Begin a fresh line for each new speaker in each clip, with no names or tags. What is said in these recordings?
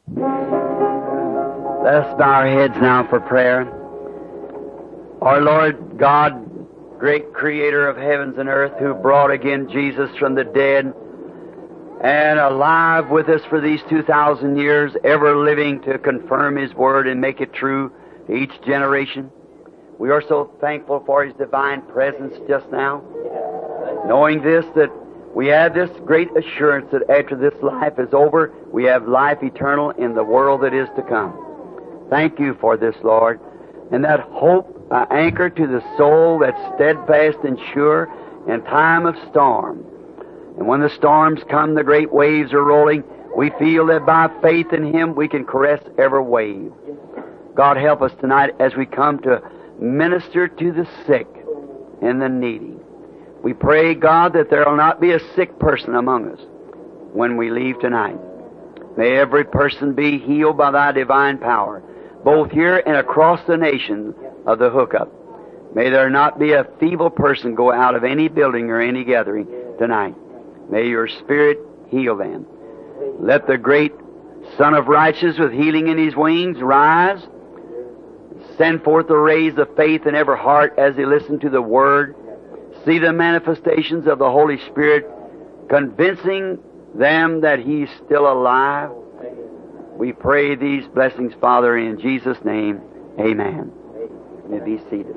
Let us bow our heads now for prayer. Our Lord God, great Creator of heavens and earth, who brought again Jesus from the dead and alive with us for these 2,000 years, ever living to confirm His Word and make it true to each generation. We are so thankful for His divine presence just now, knowing this, that we have this great assurance that after this life is over, we have life eternal in the world that is to come. Thank you for this, Lord. And that hope, anchor to the soul that's steadfast and sure in time of storm. And when the storms come, the great waves are rolling, we feel that by faith in Him we can caress every wave. God, help us tonight as we come to minister to the sick and the needy. We pray, God, that there will not be a sick person among us when we leave tonight. May every person be healed by Thy divine power, both here and across the nation of the hookup. May there not be a feeble person go out of any building or any gathering tonight. May Your Spirit heal them. Let the great Son of Righteousness with healing in His wings rise. Send forth the rays of faith in every heart as they listen to the Word. See the manifestations of the Holy Spirit convincing them that He's still alive. We pray these blessings, Father, in Jesus' name. Amen. You may be seated.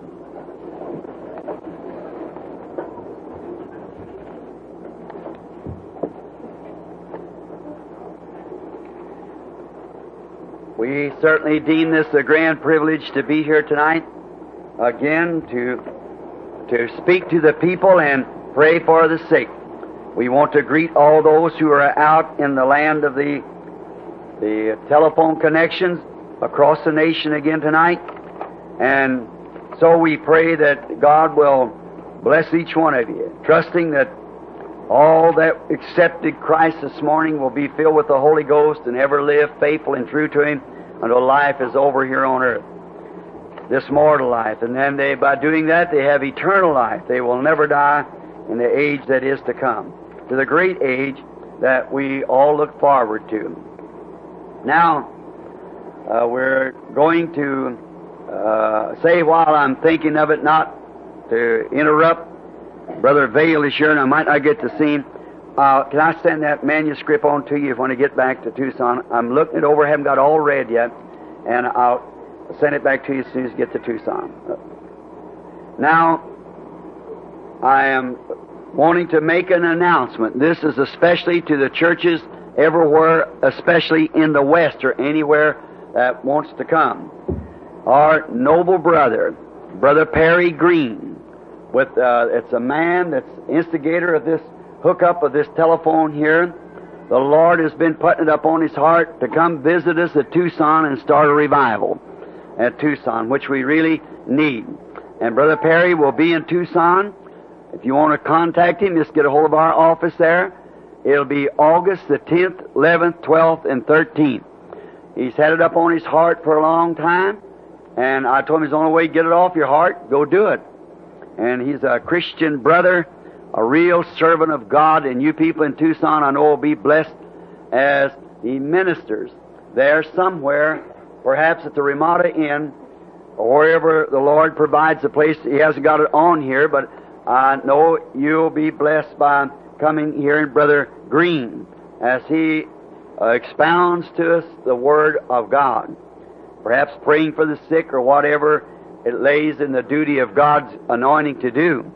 We certainly deem this a grand privilege to be here tonight, again, to speak to the people and pray for the sick. We want to greet all those who are out in the land of the telephone connections across the nation again tonight. And so we pray that God will bless each one of you, trusting that all that accepted Christ this morning will be filled with the Holy Ghost and ever live faithful and true to Him until life is over here on earth, this mortal life. And then by doing that, they have eternal life. They will never die in the age that is to come, to the great age that we all look forward to. Now, we're going to say, while I'm thinking of it, not to interrupt, Brother Vail is here, and I might not get to see him. Can I send that manuscript on to you when I get back to Tucson? I'm looking it over, haven't got all read yet, and I'll send it back to you as soon as you get to Tucson. Now, I am wanting to make an announcement. This is especially to the churches everywhere, especially in the West or anywhere that wants to come. Our noble brother, Brother Perry Green, it's a man that's instigator of this hookup of this telephone here. The Lord has been putting it up on his heart to come visit us at Tucson and start a revival at Tucson, which we really need. And Brother Perry will be in Tucson. If you want to contact him, just get a hold of our office there. It'll be August the 10th, 11th, 12th, and 13th. He's had it up on his heart for a long time, and I told him it's the only way to get it off your heart, go do it. And he's a Christian brother, a real servant of God, and you people in Tucson, I know, will be blessed as he ministers there somewhere, perhaps at the Ramada Inn, or wherever the Lord provides a place. He hasn't got it on here, but I know you'll be blessed by coming here in Brother Green as he expounds to us the Word of God, perhaps praying for the sick or whatever it lays in the duty of God's anointing to do.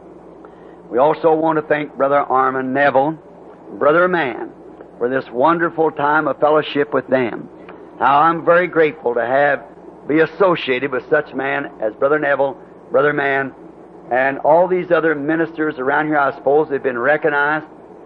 We also want to thank Brother Armand Neville, Brother Man, for this wonderful time of fellowship with them. How I'm very grateful to be associated with such men as Brother Neville, Brother Man, and all these other ministers around here. I suppose they've been recognized.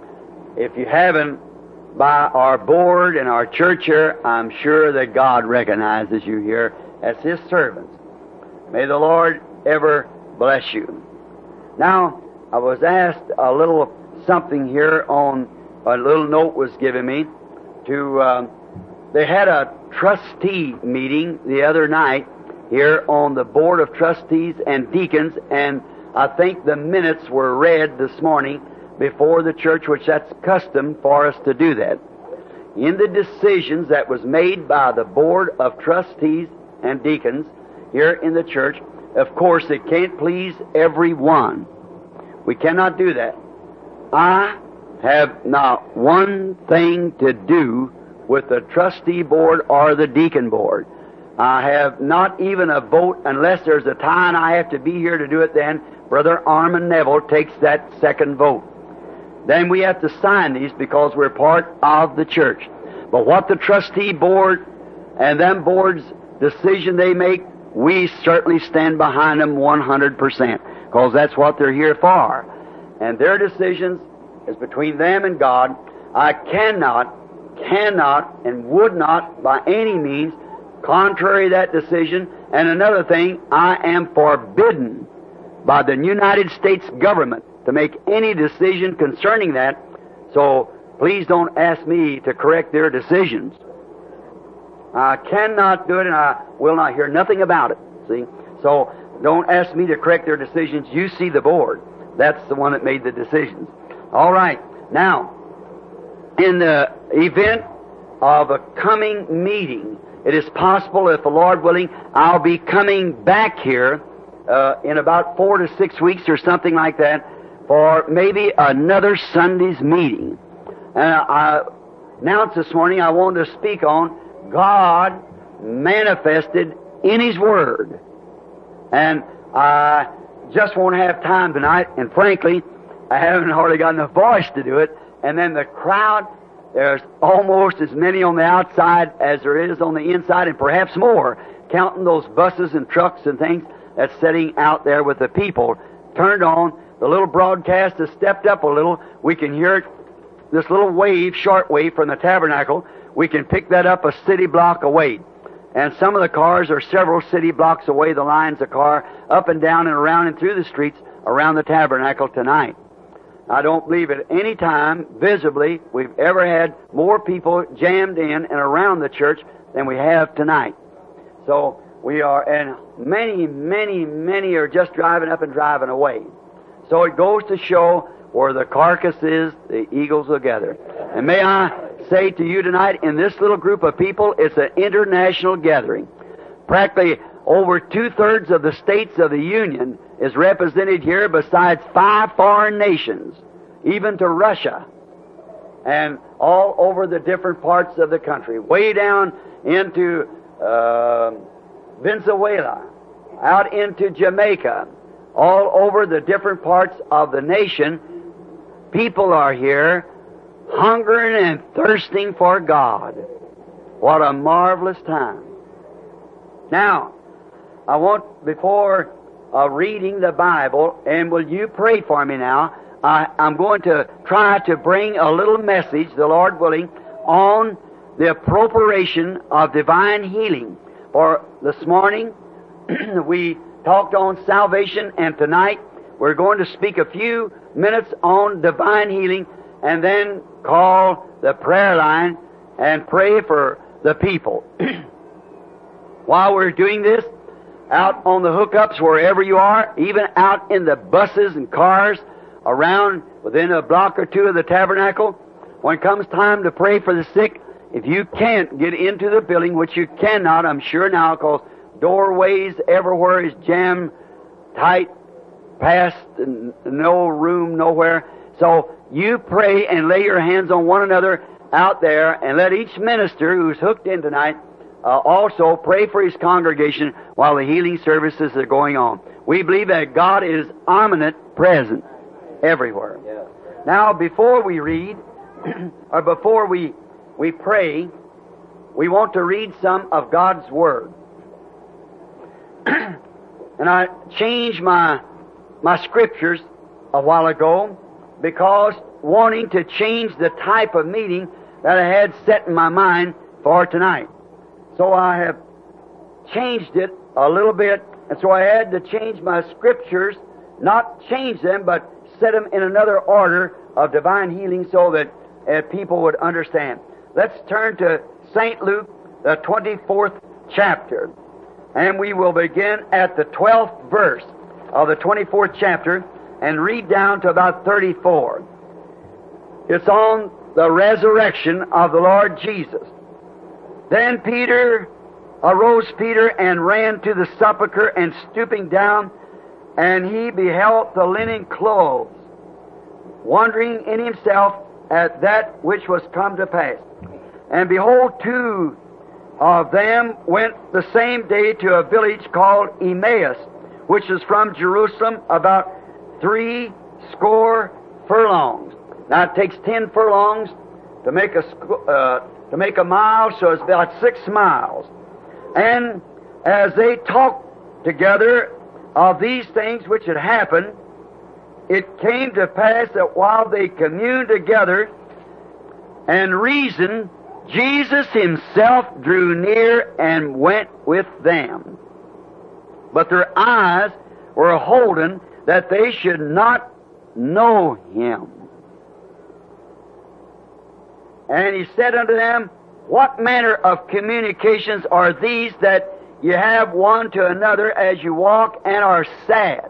If you haven't, by our board and our church here, I'm sure that God recognizes you here as His servants. May the Lord ever bless you. Now, I was asked a little something here on a little note was given me to, they had a trustee meeting the other night here on the Board of Trustees and Deacons, and I think the minutes were read this morning before the church, which that's custom for us to do that. in the decisions that was made by the Board of Trustees and Deacons here in the church. Of course, it can't please everyone. We cannot do that. I have not one thing to do with the trustee board or the deacon board. I have not even a vote unless there's a tie and I have to be here to do it. Then Brother Armand Neville takes that second vote. Then we have to sign these because we're part of the church. But what the trustee board and them boards decision they make, we certainly stand behind them 100%, because that's what they're here for. And their decisions is between them and God. I cannot, and would not by any means contrary that decision. And another thing, I am forbidden by the United States government to make any decision concerning that. So please don't ask me to correct their decisions. I cannot do it, and I will not hear nothing about it. See? So don't ask me to correct their decisions. You see the board. That's the one that made the decisions. All right. Now, in the event of a coming meeting, it is possible, if the Lord willing, I'll be coming back here in about 4 to 6 weeks or something like that for maybe another Sunday's meeting. And I announced this morning I wanted to speak on God manifested in His Word. And I just won't have time tonight, and frankly, I haven't hardly got enough voice to do it. And then the crowd, there's almost as many on the outside as there is on the inside, and perhaps more, counting those buses and trucks and things that's sitting out there with the people turned on. The little broadcast has stepped up a little. We can hear it, this little wave, short wave from the tabernacle. We can pick that up a city block away. And some of the cars are several city blocks away, the lines of car, up and down and around and through the streets around the tabernacle tonight. I don't believe at any time, visibly, we've ever had more people jammed in and around the church than we have tonight. So we are, and many are just driving up and driving away. So it goes to show where the carcass is, the eagles will gather. And may I say to you tonight, in this little group of people, it's an international gathering. Practically over 2/3 of the states of the Union is represented here, besides 5 foreign nations, even to Russia, and all over the different parts of the country, way down into Venezuela, out into Jamaica, all over the different parts of the nation. People are here hungering and thirsting for God. What a marvelous time. Now, I want, before reading the Bible, and will you pray for me now, I'm going to try to bring a little message, the Lord willing, on the appropriation of divine healing. For this morning, we talked on salvation, and tonight we're going to speak a few minutes on divine healing, and then call the prayer line and pray for the people. While we're doing this, out on the hookups, wherever you are, even out in the buses and cars around within a block or two of the tabernacle, when it comes time to pray for the sick, if you can't get into the building, which you cannot, I'm sure now, because doorways everywhere is jammed tight, past no room nowhere. So you pray and lay your hands on one another out there, and let each minister who's hooked in tonight also pray for his congregation while the healing services are going on. We believe that God is omnipresent everywhere. Yeah. Now, before we read, or before we pray, we want to read some of God's Word. And I changed my scriptures a while ago because wanting to change the type of meeting that I had set in my mind for tonight. So I have changed it a little bit, and so I had to change my scriptures, not change them, but set them in another order of divine healing so that people would understand. Let's turn to St. Luke, the 24th chapter, and we will begin at the 12th verse of the 24th chapter and read down to about 34. It's on the resurrection of the Lord Jesus. Then arose Peter and ran to the sepulchre, and stooping down, and he beheld the linen clothes, wondering in himself at that which was come to pass. And behold, two of them went the same day to a village called Emmaus, which is from Jerusalem about 60 furlongs. Now it takes 10 furlongs to make a mile, so it's about 6 miles. And as they talked together of these things which had happened, it came to pass that while they communed together and reasoned, Jesus himself drew near and went with them. But their eyes were holden that they should not know him. And he said unto them, What manner of communications are these that you have one to another as you walk and are sad?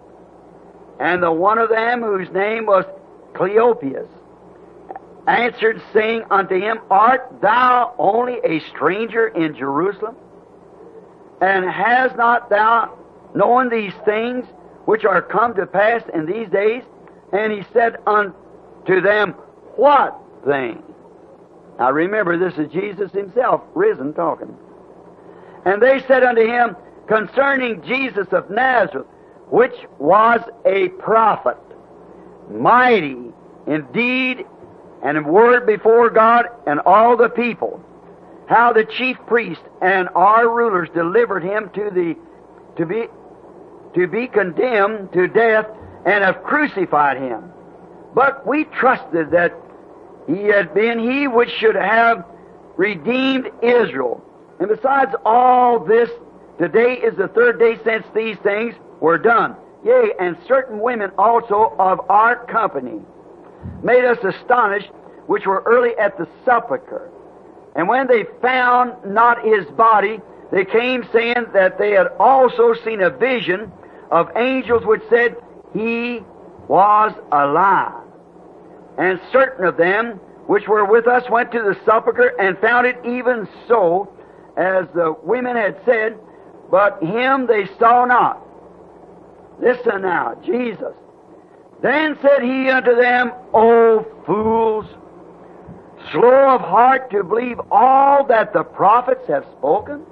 And the one of them, whose name was Cleopas, answered, saying unto him, Art thou only a stranger in Jerusalem? And hast not thou known these things which are come to pass in these days? And he said unto them, What thing? Now remember, this is Jesus himself, risen, talking. And they said unto him, Concerning Jesus of Nazareth, which was a prophet, mighty in deed and in word before God and all the people, how the chief priests and our rulers delivered him to be condemned to death, and have crucified him. But we trusted that he had been he which should have redeemed Israel. And besides all this, today is the 3rd day since these things were done. Yea, and certain women also of our company made us astonished, which were early at the sepulchre. And when they found not his body, they came saying that they had also seen a vision of angels which said he was alive. And certain of them which were with us went to the sepulchre and found it even so as the women had said, but him they saw not. Listen now, Jesus. Then said he unto them, O fools, slow of heart to believe all that the prophets have spoken?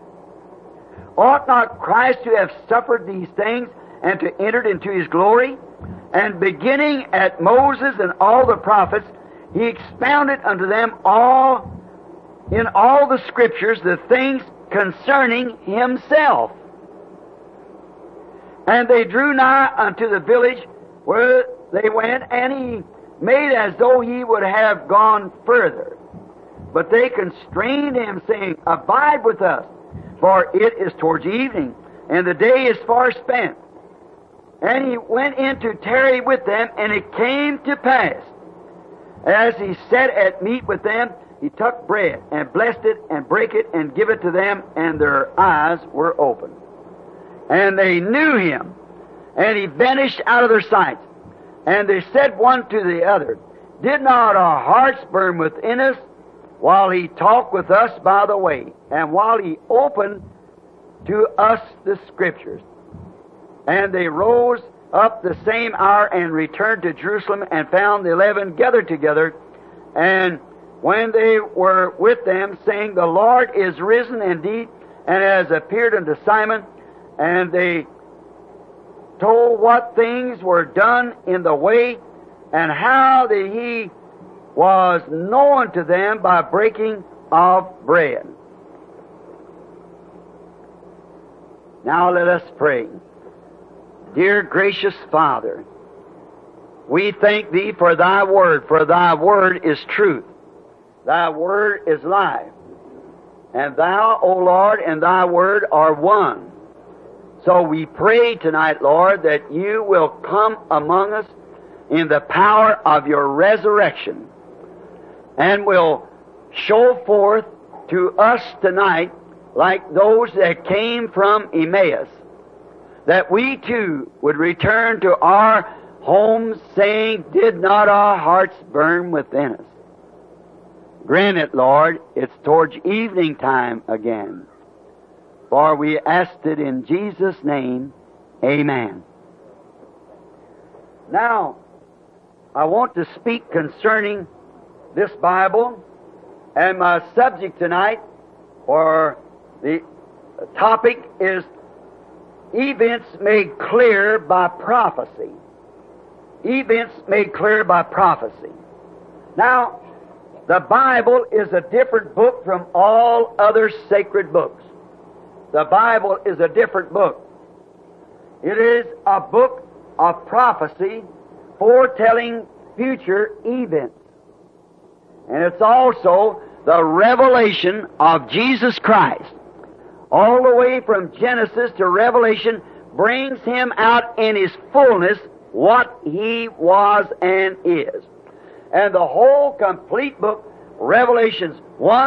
Ought not Christ to have suffered these things and to enter into his glory? And beginning at Moses and all the prophets, he expounded unto them in all the Scriptures the things concerning himself. And they drew nigh unto the village where they went, and he made as though he would have gone further. But they constrained him, saying, Abide with us, for it is towards evening, and the day is far spent. And he went in to tarry with them, and it came to pass, as he sat at meat with them, he took bread, and blessed it, and brake it, and give it to them, and their eyes were opened. And they knew him, and he vanished out of their sight. And they said one to the other, Did not our hearts burn within us while he talked with us by the way, and while he opened to us the Scriptures? And they rose up the same hour and returned to Jerusalem, and found the 11 gathered together. And when they were with them, saying, The Lord is risen indeed, and has appeared unto Simon, and they told what things were done in the way, and how that he was known to them by breaking of bread. Now let us pray. Dear gracious Father, we thank Thee for Thy Word, for Thy Word is truth. Thy Word is life. And Thou, O Lord, and Thy Word are one. So we pray tonight, Lord, that You will come among us in the power of Your resurrection, and will show forth to us tonight, like those that came from Emmaus, that we too would return to our homes saying, Did not our hearts burn within us? Grant it, Lord. It's towards evening time again. For we asked it in Jesus' name. Amen. Now, I want to speak concerning this Bible, and my subject tonight, or the topic, is events made clear by prophecy. Events made clear by prophecy. Now, the Bible is a different book from all other sacred books. The Bible is a different book. It is a book of prophecy foretelling future events. And it's also the revelation of Jesus Christ. All the way from Genesis to Revelation brings Him out in His fullness, what He was and is. And the whole complete book, Revelations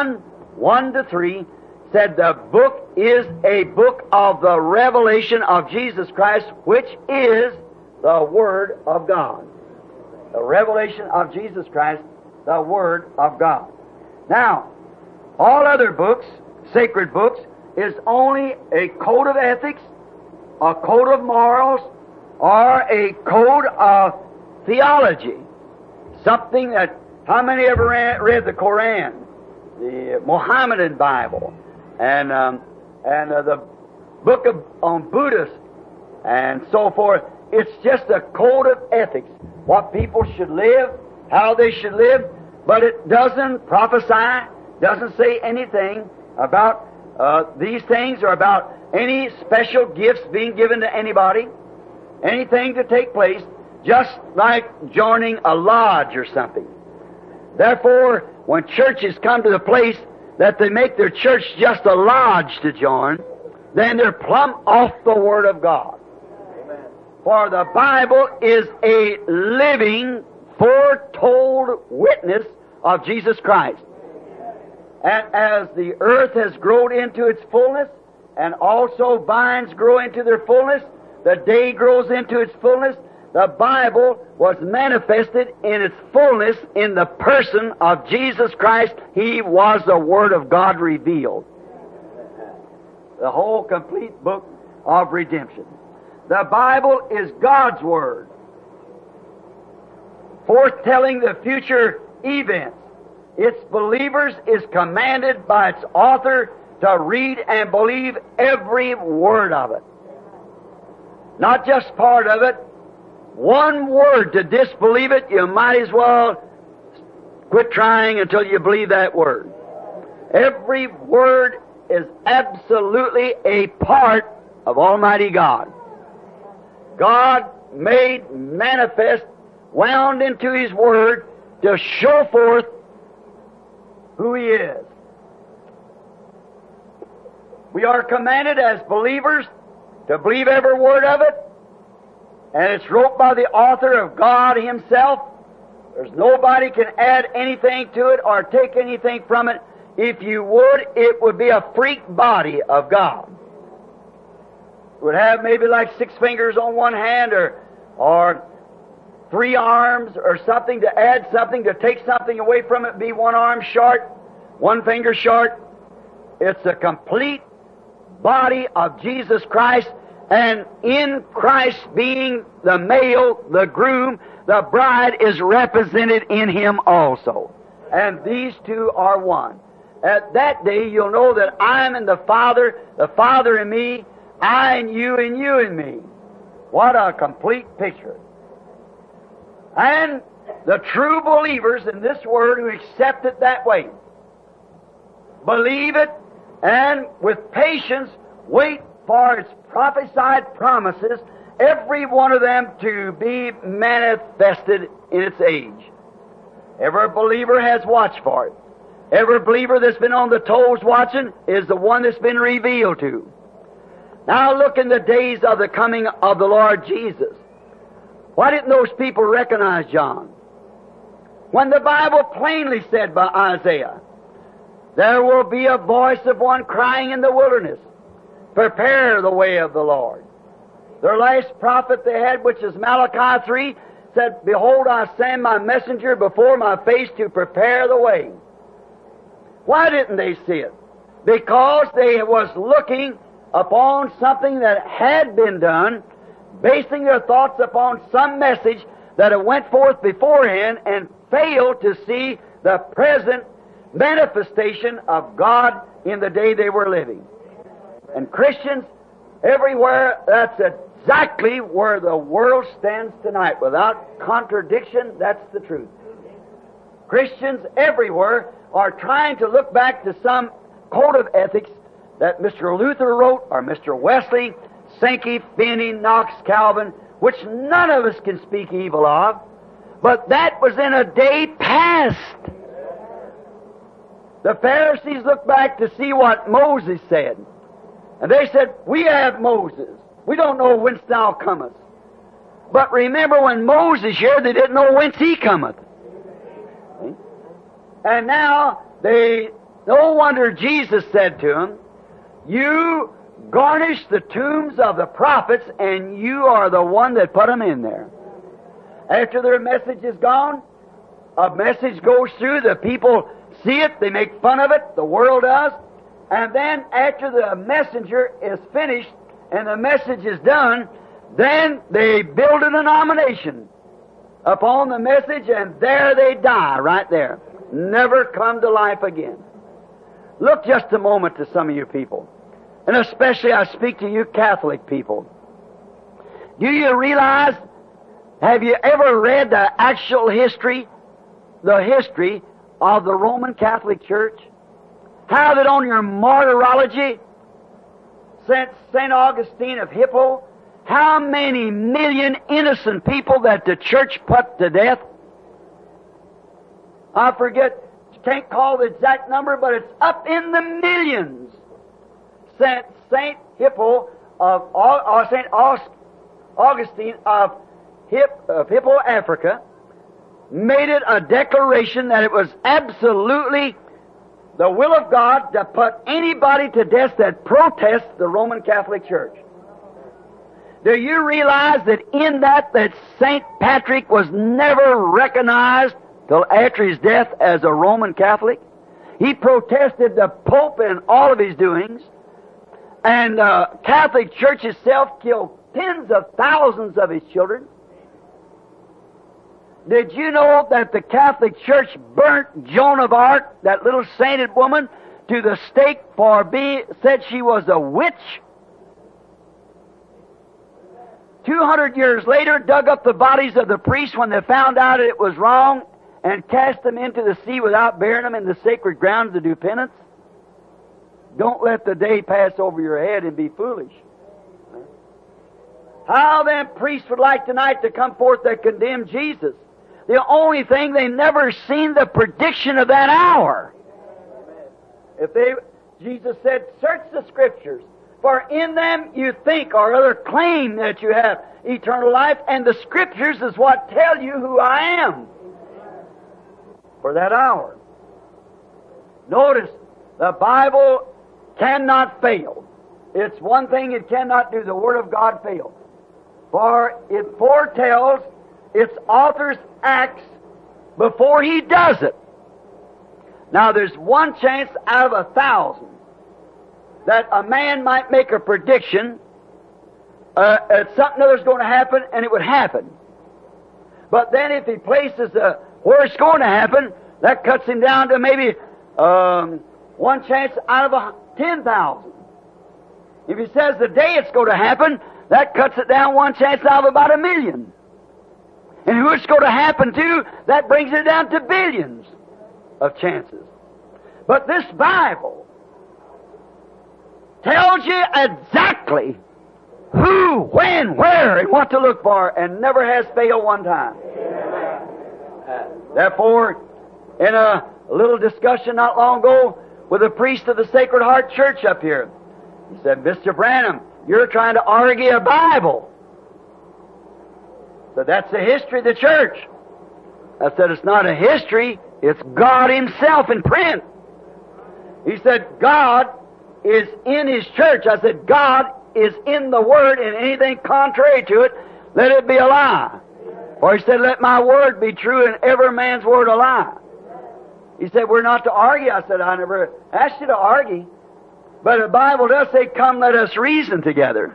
1:1-3, said the book is a book of the revelation of Jesus Christ, which is the Word of God. The revelation of Jesus Christ, the Word of God. Now, all other books, sacred books, is only a code of ethics, a code of morals, or a code of theology. Something that, how many ever read the Koran, the Mohammedan Bible, and the book on Buddhism, and so forth? It's just a code of ethics, what people should live, how they should live, but it doesn't prophesy, doesn't say anything about these things or about any special gifts being given to anybody, anything to take place, just like joining a lodge or something. Therefore, when churches come to the place that they make their church just a lodge to join, then they're plumb off the Word of God. Amen. For the Bible is a living, foretold witness of Jesus Christ. And as the earth has grown into its fullness, and also vines grow into their fullness, the day grows into its fullness, the Bible was manifested in its fullness in the person of Jesus Christ. He was the Word of God revealed. The whole complete book of redemption. The Bible is God's Word, foretelling the future events. Its believers is commanded by its author to read and believe every word of it. Not just part of it. One word to disbelieve it, you might as well quit trying until you believe that word. Every word is absolutely a part of Almighty God. God made manifest, wound into His Word to show forth who He is. We are commanded as believers to believe every word of it, and it's wrote by the author of God Himself. There's nobody can add anything to it or take anything from it. If you would, it would be a freak body of God. It would have maybe like 6 fingers on one hand or 3 arms or something, to add something, to take something away from it, be 1 arm short, 1 finger short. It's a complete body of Jesus Christ, and in Christ being the male, the groom, the bride is represented in Him also. And these two are one. At that day you'll know that I am in the Father in me, I in you, and you in me. What a complete picture. And the true believers in this Word who accept it that way, believe it, and with patience wait for its prophesied promises, every one of them to be manifested in its age. Every believer has watched for it. Every believer that's been on the toes watching is the one that's been revealed to. Now look in the days of the coming of the Lord Jesus. Why didn't those people recognize John? When the Bible plainly said by Isaiah, there will be a voice of one crying in the wilderness, prepare the way of the Lord. Their last prophet they had, which is Malachi 3, said, behold, I send my messenger before my face to prepare the way. Why didn't they see it? Because they was looking upon something that had been done, basing their thoughts upon some message that had went forth beforehand, and failed to see the present manifestation of God in the day they were living. And Christians everywhere, that's exactly where the world stands tonight. Without contradiction, that's the truth. Christians everywhere are trying to look back to some code of ethics that Mr. Luther wrote, or Mr. Wesley, Sankey, Finney, Knox, Calvin, which none of us can speak evil of, but that was in a day past. The Pharisees looked back to see what Moses said, and they said, "We have Moses. We don't know whence thou comest." But remember, when Moses here, they didn't know whence he cometh. See? And now no wonder Jesus said to them, "You garnish the tombs of the prophets, and you are the one that put them in there." After their message is gone, a message goes through, the people see it, they make fun of it, the world does, and then after the messenger is finished and the message is done, then they build a denomination upon the message, and there they die right there. Never come to life again. Look just a moment to some of you people, and especially I speak to you Catholic people. Do you realize, have you ever read the actual history, the history of the Roman Catholic Church? How that on your martyrology, St. Augustine of Hippo, how many million innocent people that the church put to death? I forget, can't call the exact number, but it's up in the millions. St. Hippo of St. Augustine of Hippo, Africa, made it a declaration that it was absolutely the will of God to put anybody to death that protests the Roman Catholic Church. Do you realize that in that St. Patrick was never recognized till after his death as a Roman Catholic? He protested the Pope and all of his doings, and the Catholic Church itself killed tens of thousands of his children. Did you know that the Catholic Church burnt Joan of Arc, that little sainted woman, to the stake for said she was a witch? 200 years later, dug up the bodies of the priests when they found out it was wrong, and cast them into the sea without burying them in the sacred grounds to do penance? Don't let the day pass over your head and be foolish. How them priests would like tonight to come forth that condemn Jesus. The only thing, they never seen the prediction of that hour. Jesus said, "Search the Scriptures, for in them you think or other claim that you have eternal life, and the Scriptures is what tell you who I am." For that hour. Notice, the Bible cannot fail. It's one thing it cannot do. The Word of God fails. For it foretells its author's acts before he does it. Now, there's one chance out of 1,000 that a man might make a prediction at something other's going to happen, and it would happen. But then if he places where it's going to happen, that cuts him down to maybe one chance out of 10,000. If he says the day it's going to happen, that cuts it down one chance out of about 1,000,000. And who it's going to happen to, that brings it down to billions of chances. But this Bible tells you exactly who, when, where, and what to look for, and never has failed one time. Therefore, in a little discussion not long ago with a priest of the Sacred Heart Church up here, he said, "Mr. Branham, you're trying to argue a Bible." So that's the history of the church. I said, "It's not a history, it's God Himself in print." He said, "God is in His church." I said, "God is in the Word, and anything contrary to it, let it be a lie." For He said, "Let my word be true, and every man's word a lie." He said, we're not to argue. I said, I never asked you to argue. But the Bible does say, come, let us reason together.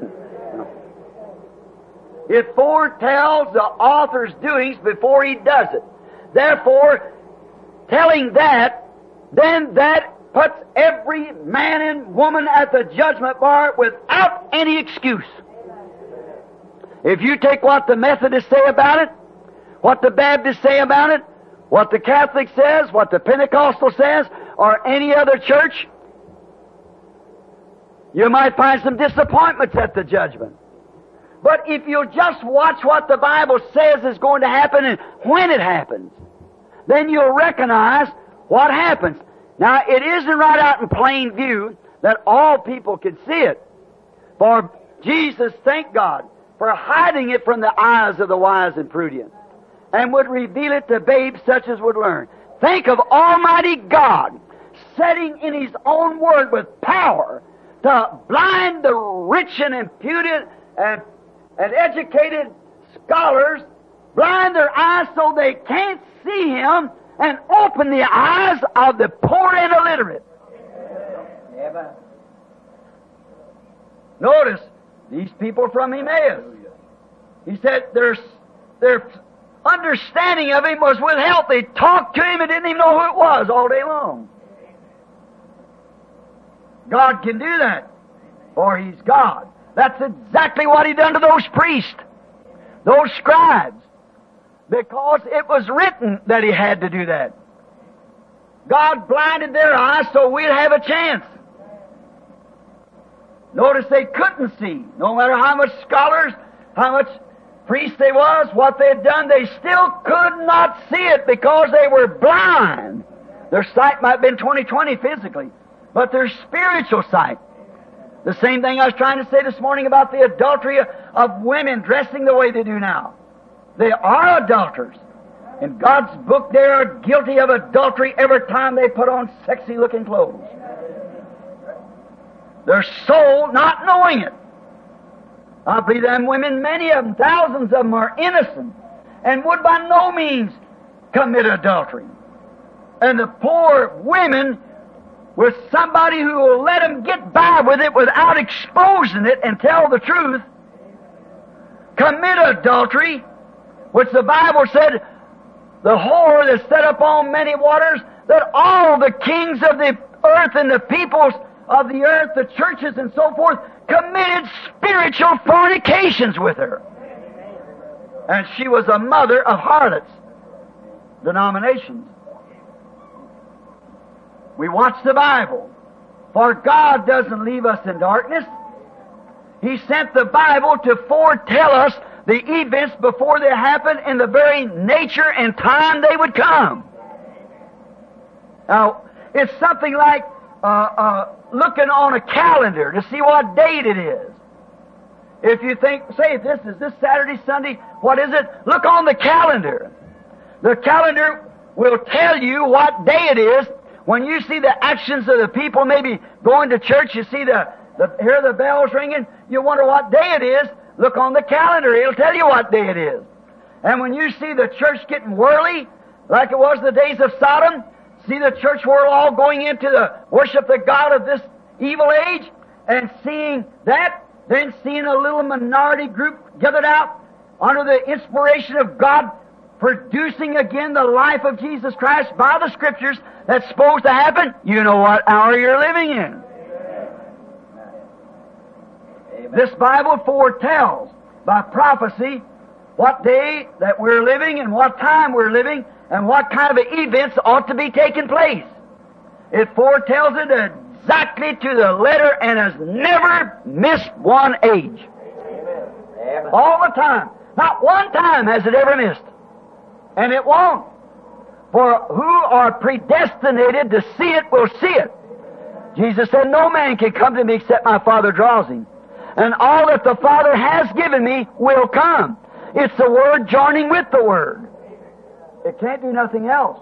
It foretells the author's doings before he does it. Therefore, telling that, then that puts every man and woman at the judgment bar without any excuse. If you take what the Methodists say about it, what the Baptists say about it, what the Catholic says, what the Pentecostal says, or any other church, you might find some disappointments at the judgment. But if you'll just watch what the Bible says is going to happen and when it happens, then you'll recognize what happens. Now, it isn't right out in plain view that all people can see it. For Jesus, thank God, for hiding it from the eyes of the wise and prudent, and would reveal it to babes such as would learn. Think of Almighty God setting in His own Word with power to blind the rich and impudent and educated scholars, blind their eyes so they can't see Him, and open the eyes of the poor and illiterate. Amen. Notice, these people from Emmaus, he said their understanding of Him was withheld. They talked to Him and didn't even know who it was all day long. God can do that, for He's God. That's exactly what He done to those priests, those scribes, because it was written that He had to do that. God blinded their eyes so we'd have a chance. Notice they couldn't see. No matter how much scholars, how much priests they was, what they had done, they still could not see it because they were blind. Their sight might have been 20/20 physically, but their spiritual sight. The same thing I was trying to say this morning about the adultery of women dressing the way they do now. They are adulterers. In God's book, they are guilty of adultery every time they put on sexy-looking clothes. Their soul not knowing it. I believe them women, many of them, thousands of them, are innocent and would by no means commit adultery. And the poor women, with somebody who will let them get by with it without exposing it and tell the truth, commit adultery, which the Bible said, the whore that set upon many waters, that all the kings of the earth and the peoples of the earth, the churches and so forth, committed spiritual fornications with her. And she was a mother of harlots, denominations. We watch the Bible. For God doesn't leave us in darkness. He sent the Bible to foretell us the events before they happen in the very nature and time they would come. Now, it's something like looking on a calendar to see what date it is. If you think, say, this is this Saturday, Sunday, what is it? Look on the calendar. The calendar will tell you what day it is. When you see the actions of the people maybe going to church, you see hear the bells ringing, you wonder what day it is. Look on the calendar. It'll tell you what day it is. And when you see the church getting whirly, like it was the days of Sodom, see the church world all going into the worship the God of this evil age, and seeing that, then seeing a little minority group gathered out under the inspiration of God, producing again the life of Jesus Christ by the Scriptures that's supposed to happen, you know what hour you're living in. This Bible foretells by prophecy what day that we're living and what time we're living and what kind of events ought to be taking place. It foretells it exactly to the letter and has never missed one age. Amen. All the time. Not one time has it ever missed. And it won't. For who are predestinated to see it will see it. Jesus said, no man can come to me except my Father draws him. And all that the Father has given me will come. It's the Word joining with the Word. It can't do nothing else.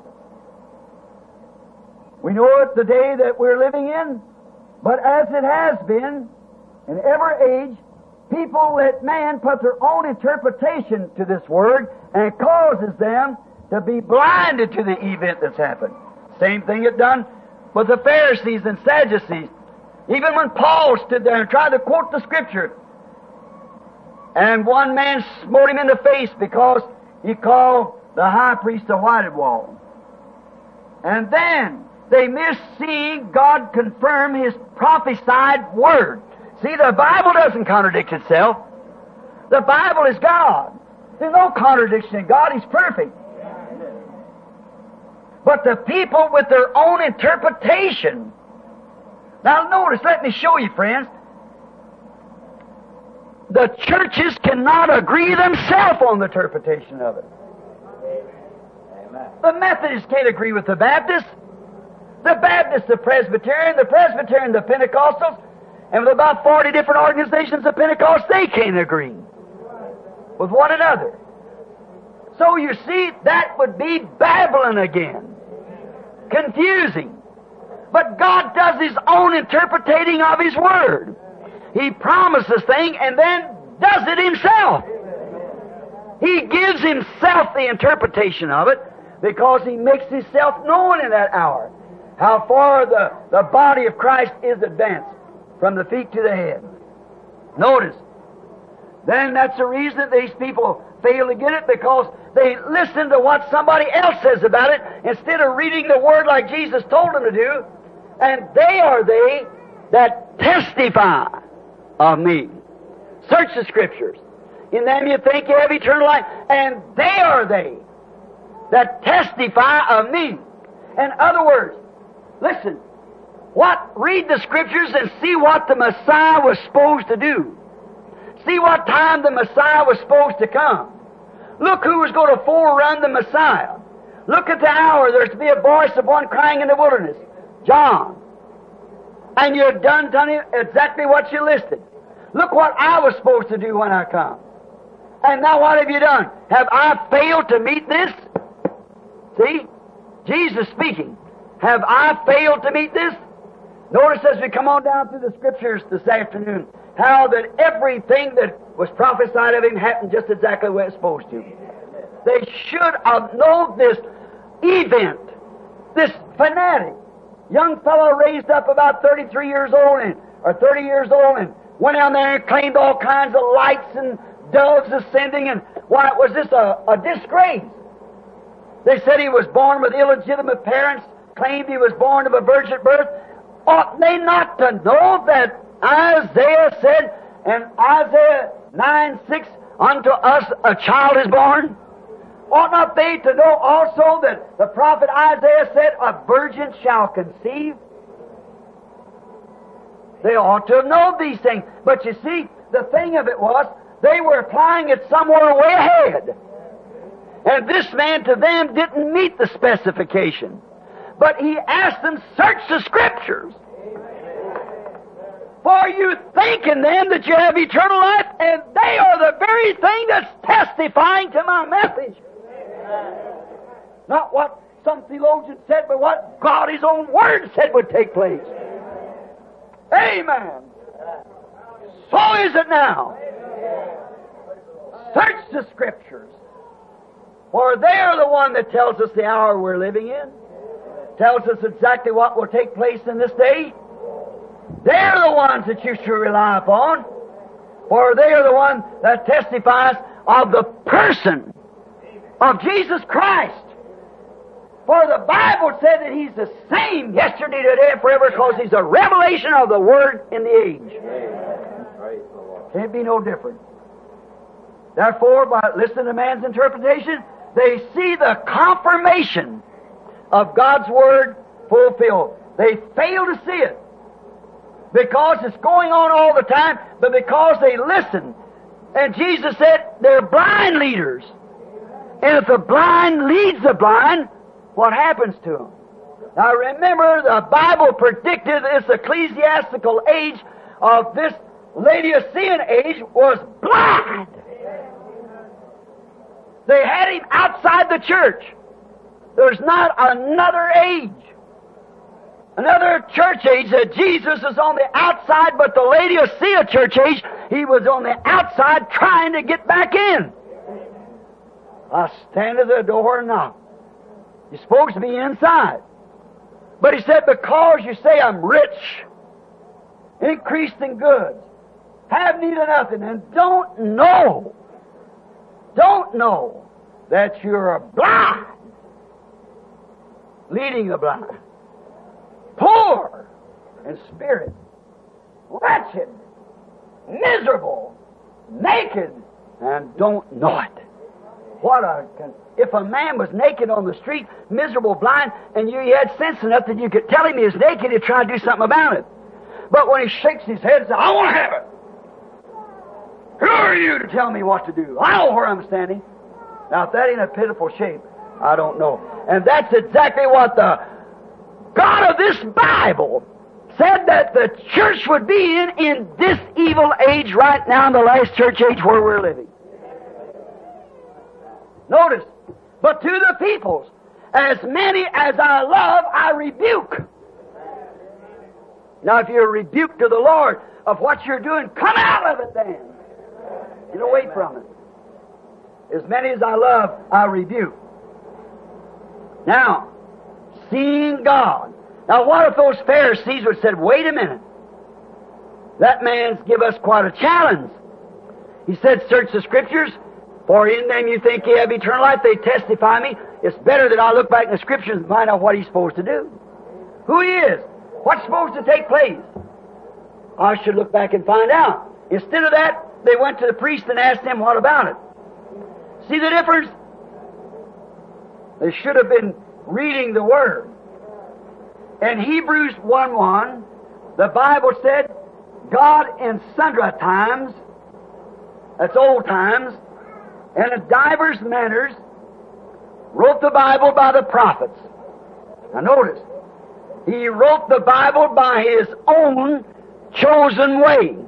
We know it the day that we're living in, but as it has been in every age, people let man put their own interpretation to this Word, and it causes them to be blinded to the event that's happened. Same thing it done with the Pharisees and Sadducees. Even when Paul stood there and tried to quote the Scripture, and one man smote him in the face because he called the high priest a whited wall. And then they missed seeing God confirm His prophesied Word. See, the Bible doesn't contradict itself. The Bible is God. There's no contradiction in God. He's perfect. But the people with their own interpretation. Now notice, let me show you, friends. The churches cannot agree themselves on the interpretation of it. Amen. The Methodists can't agree with the Baptists. The Baptists, the Presbyterian, the Pentecostals, and with about 40 different organizations of Pentecost, they can't agree with one another. So you see, that would be Babylon again. Confusing. But God does His own interpreting of His Word. He promises thing and then does it Himself. He gives Himself the interpretation of it because He makes Himself known in that hour. How far the body of Christ is advanced from the feet to the head. Notice. Then that's the reason that these people fail to get it, because they listen to what somebody else says about it instead of reading the Word like Jesus told them to do. And they are they that testify of me. Search the Scriptures. In them you think you have eternal life. And they are they that testify of me. In other words, listen, read the Scriptures and see what the Messiah was supposed to do. See what time the Messiah was supposed to come. Look who was going to forerun the Messiah. Look at the hour. There's to be a voice of one crying in the wilderness. John. And you've done exactly what you listed. Look what I was supposed to do when I come. And now what have you done? Have I failed to meet this? See? Jesus speaking. Have I failed to meet this? Notice as we come on down through the Scriptures this afternoon, how that everything that was prophesied of Him happened just exactly the way it's supposed to. They should have known this event, this fanatic, young fellow raised up about 33 years old or 30 years old and went down there and claimed all kinds of lights and doves ascending, and why, was this a disgrace? They said he was born with illegitimate parents, claimed he was born of a virgin birth. Ought they not to know that Isaiah said in Isaiah 9:6, unto us a child is born? Ought not they to know also that the prophet Isaiah said, a virgin shall conceive? They ought to have known these things. But you see, the thing of it was, they were applying it somewhere way ahead. And this man to them didn't meet the specification. But he asked them, search the Scriptures. For you think in them that you have eternal life, and they are the very thing that's testifying to my message. Not what some theologian said, but what God, His own Word, said would take place. Amen. So is it now. Search the Scriptures. For they are the one that tells us the hour we're living in. Tells us exactly what will take place in this day. They're the ones that you should rely upon. For they are the one that testifies of the person of Jesus Christ. For the Bible said that He's the same yesterday, today, and forever, because He's a revelation of the Word in the age. Can't be no different. Therefore, by listening to man's interpretation, they see the confirmation of God's Word fulfilled. They fail to see it because it's going on all the time, but because they listen. And Jesus said they're blind leaders. And if the blind leads the blind, what happens to them? Now remember, the Bible predicted this ecclesiastical age of this Laodicean age was blind. They had him outside the church. There's not another age, another church age that Jesus is on the outside, but the Laodicea church age, He was on the outside trying to get back in. I stand at the door and knock. You're supposed to be inside. But he said, because you say I'm rich, increased in goods, have need of nothing, and don't know that you're blind, leading the blind, poor in spirit, wretched, miserable, naked, and don't know it. If a man was naked on the street, miserable, blind, and you had sense enough that you could tell him he was naked, he'd try to do something about it. But when he shakes his head and says, I want to have it. Who are you to tell me what to do? I know where I'm standing. Now, if that ain't a pitiful shape, I don't know. And that's exactly what the God of this Bible said that the church would be in this evil age right now, in the last church age where we're living. Notice, but to the peoples, as many as I love, I rebuke. Now, if you're rebuked to the Lord of what you're doing, come out of it then. Get away from it. As many as I love, I rebuke. Now, seeing God. Now, what if those Pharisees would have said, wait a minute. That man's give us quite a challenge. He said, search the Scriptures, for in them you think ye have eternal life. They testify me. It's better that I look back in the Scriptures and find out what he's supposed to do. Who he is. What's supposed to take place. I should look back and find out. Instead of that, they went to the priest and asked him, what about it? See the difference? They should have been reading the Word. In Hebrews 1:1, the Bible said, God in sundry times, that's old times, and in divers manners, wrote the Bible by the prophets. Now notice, He wrote the Bible by His own chosen way.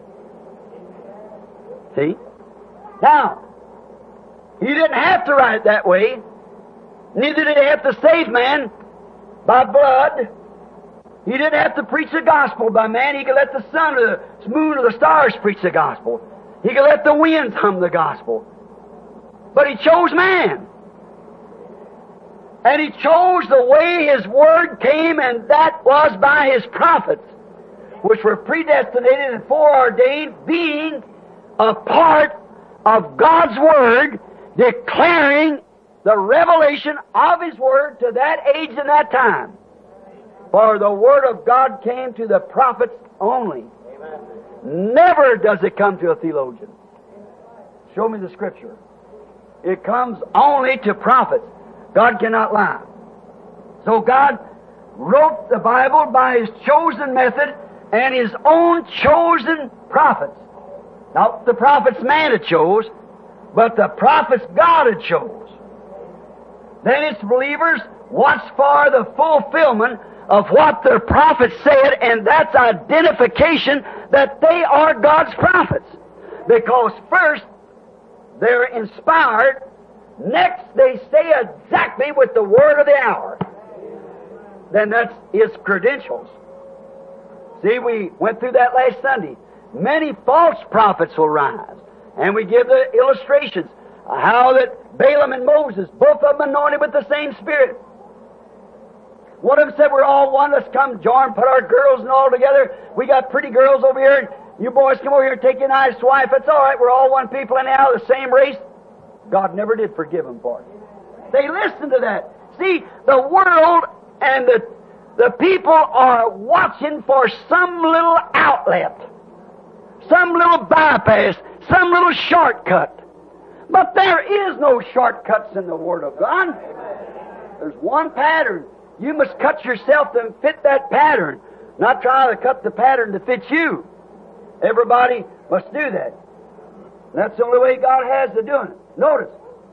See? Now, He didn't have to write it that way. Neither did He have to save man by blood. He didn't have to preach the gospel by man. He could let the sun or the moon or the stars preach the gospel. He could let the winds hum the gospel. But He chose man. And He chose the way His Word came, and that was by His prophets, which were predestinated and foreordained, being a part of God's Word, declaring the revelation of His Word to that age and that time. For the Word of God came to the prophets only. Amen. Never does it come to a theologian. Show me the Scripture. It comes only to prophets. God cannot lie. So God wrote the Bible by His chosen method and His own chosen prophets. Not the prophets man had chose, but the prophets God had chose. Then its believers watch for the fulfillment of what their prophets said, and that's identification that they are God's prophets. Because first, they're inspired. Next, they say exactly with the word of the hour. Then that's His credentials. See, we went through that last Sunday. Many false prophets will rise. And we give the illustrations. How that Balaam and Moses, both of them anointed with the same Spirit. One of them said, we're all one, let's come join, put our girls and all together. We got pretty girls over here, and you boys come over here and take your nice wife. It's all right, we're all one people anyhow, the same race. God never did forgive them for it. They listened to that. See, the world and the people are watching for some little outlet, some little bypass, some little shortcut. But there is no shortcuts in the Word of God. There's one pattern. You must cut yourself to fit that pattern, not try to cut the pattern to fit you. Everybody must do that. That's the only way God has of doing it. Notice.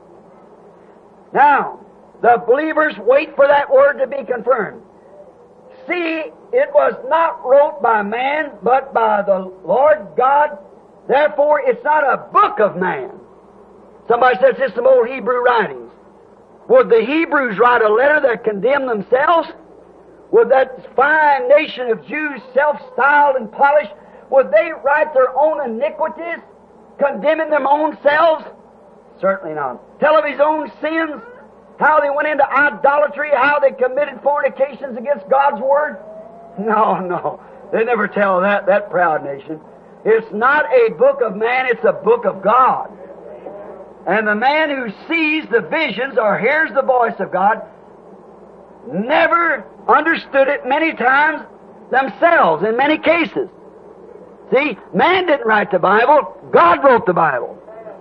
Now, the believers wait for that word to be confirmed. See, it was not wrote by man, but by the Lord God. Therefore, it's not a book of man. Somebody says it's some old Hebrew writings. Would the Hebrews write a letter that condemned themselves? Would that fine nation of Jews, self-styled and polished, would they write their own iniquities, condemning their own selves? Certainly not. Tell of His own sins?
how they went into idolatry, how they committed fornications against God's Word? No. They never tell that proud nation. It's not a book of man, it's a book of God. And the man who sees the visions or hears the voice of God never understood it many times themselves in many cases. See, man didn't write the Bible, God wrote the Bible.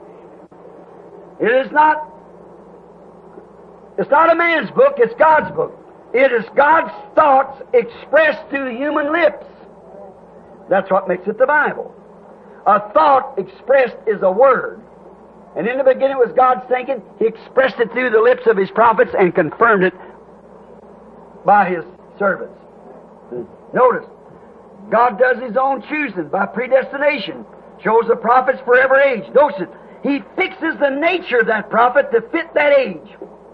It's not a man's book, it's God's book. It is God's thoughts expressed through human lips. That's what makes it the Bible. A thought expressed is a word. And in the beginning was God's thinking. He expressed it through the lips of His prophets and confirmed it by His servants. Notice, God does His own choosing by predestination. Chose the prophets for every age. Notice it. He fixes the nature of that prophet to fit that age.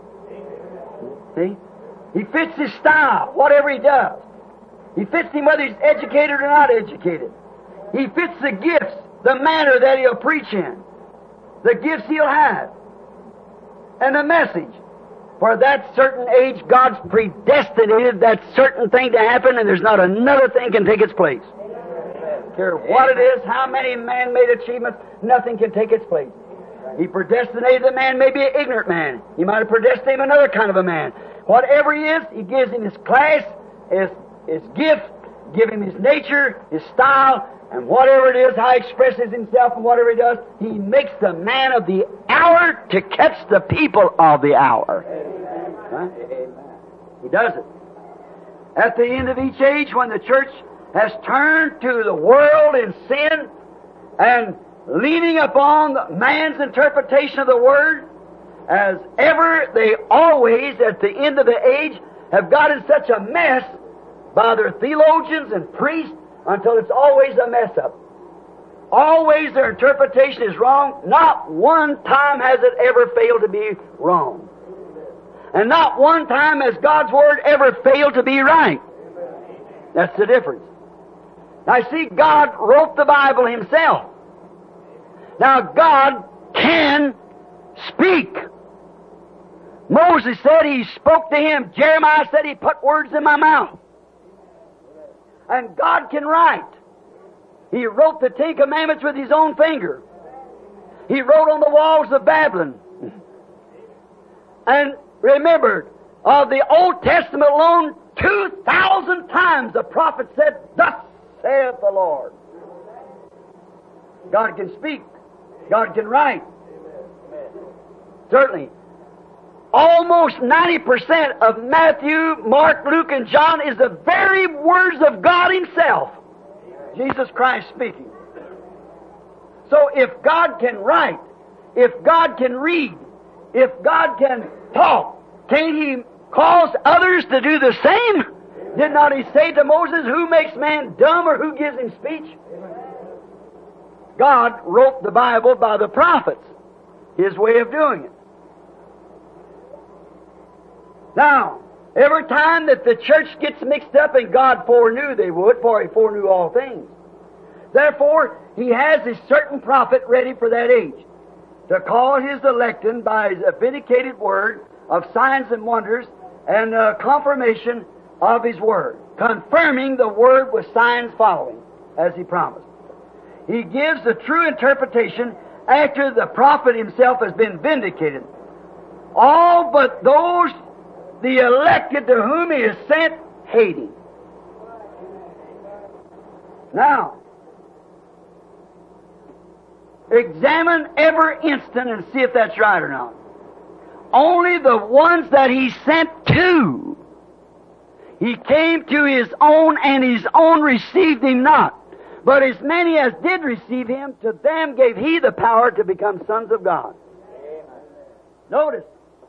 See? He fits his style, whatever he does. He fits him whether he's educated or not educated. He fits the gifts, the manner that he'll preach in, the gifts he'll have, and the message. For that certain age, God's predestinated that certain thing to happen, and there's not another thing can take its place. Care what it is, how many man-made achievements, nothing can take its place. He predestinated the man, maybe an ignorant man. He might have predestinated another kind of a man. Whatever he is, He gives him his class, his gift, give him his nature, his style, and whatever it is, how he expresses himself and whatever he does, He makes the man of the hour to catch the people of the hour. Right? He does it. At the end of each age, when the church has turned to the world in sin and leaning upon man's interpretation of the Word, as ever they always, at the end of the age, have got in such a mess by their theologians and priests until it's always a mess up. Always their interpretation is wrong. Not one time has it ever failed to be wrong. And not one time has God's Word ever failed to be right. That's the difference. Now, see, God wrote the Bible Himself. Now, God can speak. Moses said He spoke to him. Jeremiah said He put words in my mouth. And God can write. He wrote the Ten Commandments with His own finger. He wrote on the walls of Babylon. And remember, of the Old Testament alone, 2,000 times the prophet said, "Thus saith the Lord." God can speak. God can write. Certainly. Almost 90% of Matthew, Mark, Luke, and John is the very words of God Himself. Jesus Christ speaking. So if God can write, if God can read, if God can talk, can He cause others to do the same? Did not He say to Moses, "Who makes man dumb or who gives him speech?" God wrote the Bible by the prophets, His way of doing it. Now, every time that the church gets mixed up, and God foreknew they would, for He foreknew all things. Therefore, He has a certain prophet ready for that age, to call His electing by His vindicated word of signs and wonders and confirmation of His word, confirming the word with signs following, as He promised. He gives the true interpretation after the prophet himself has been vindicated. All but those, the elected to whom He is sent, hate Him. Now, examine every instant and see if that's right or not. Only the ones that He sent to. He came to His own, and His own received Him not. But as many as did receive Him, to them gave He the power to become sons of God. Notice,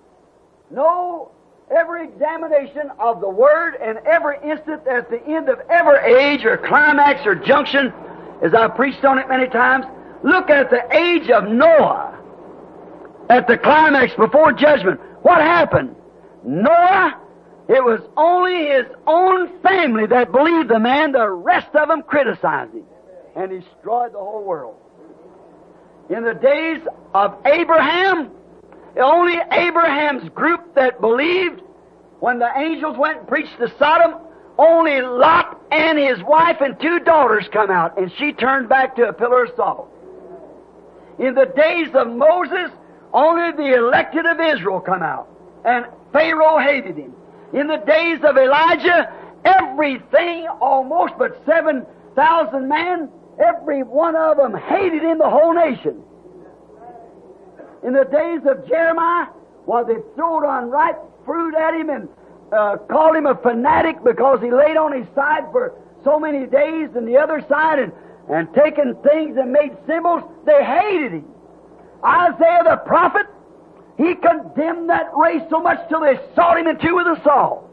every examination of the Word and every instant at the end of every age or climax or junction, as I've preached on it many times, look at the age of Noah. At the climax before judgment, what happened? Noah, it was only his own family that believed the man. The rest of them criticized him and destroyed the whole world. In the days of Abraham, Only Abraham's group that believed when the angels went and preached to Sodom, only Lot and his wife and 2 daughters come out, and she turned back to a pillar of salt. In the days of Moses, only the elected of Israel come out, and Pharaoh hated him. In the days of Elijah, everything, almost but 7,000 men, every one of them hated him, the whole nation. In the days of Jeremiah, well, they throwed unripe fruit at him and called him a fanatic because he laid on his side for so many days and the other side and taken things and made symbols. They hated him. Isaiah the prophet, he condemned that race so much till they sawed him in two with a saw.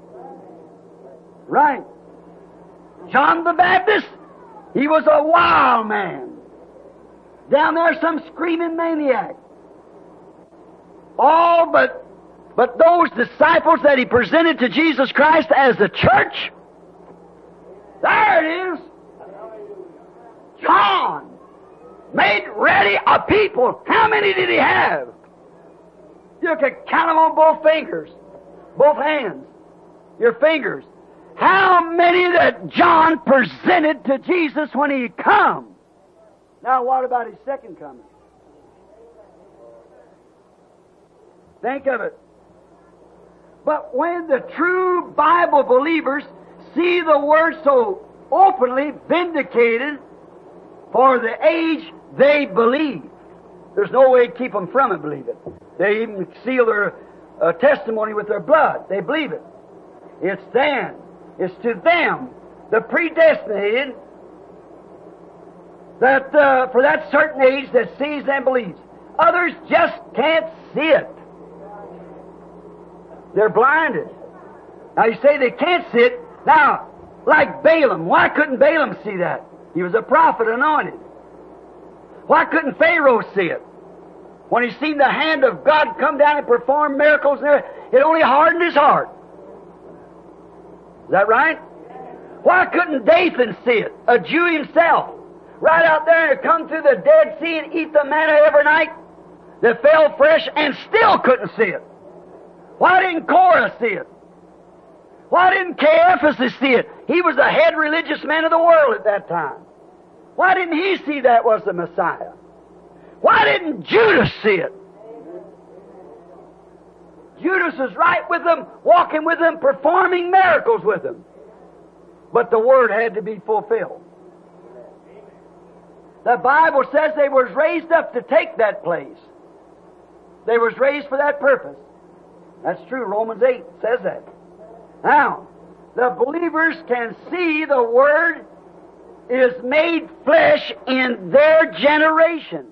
Right. John the Baptist, he was a wild man. Down there some screaming maniac. All but those disciples that he presented to Jesus Christ as the church, there it is. John made ready a people. How many did he have? You could count them on both fingers, both hands, your fingers. How many that John presented to Jesus when he come? Now what about his second coming? Think of it. But when the true Bible believers see the Word so openly vindicated for the age they believe, there's no way to keep them from it, believe it. They even seal their testimony with their blood. They believe it. It's to them, the predestinated, that for that certain age that sees and believes. Others just can't see it. They're blinded. Now you say they can't see it. Now, like Balaam, why couldn't Balaam see that? He was a prophet anointed. Why couldn't Pharaoh see it? When he seen the hand of God come down and perform miracles, it only hardened his heart. Is that right? Why couldn't Dathan see it? A Jew himself. Right out there and come through the Dead Sea and eat the manna every night that fell fresh and still couldn't see it. Why didn't Korah see it? Why didn't Caiaphas see it? He was the head religious man of the world at that time. Why didn't he see that was the Messiah? Why didn't Judas see it? Judas was right with them, walking with them, performing miracles with them. But the Word had to be fulfilled. The Bible says they was raised up to take that place. They was raised for that purpose. That's true. Romans 8 says that. Now, the believers can see the Word is made flesh in their generation.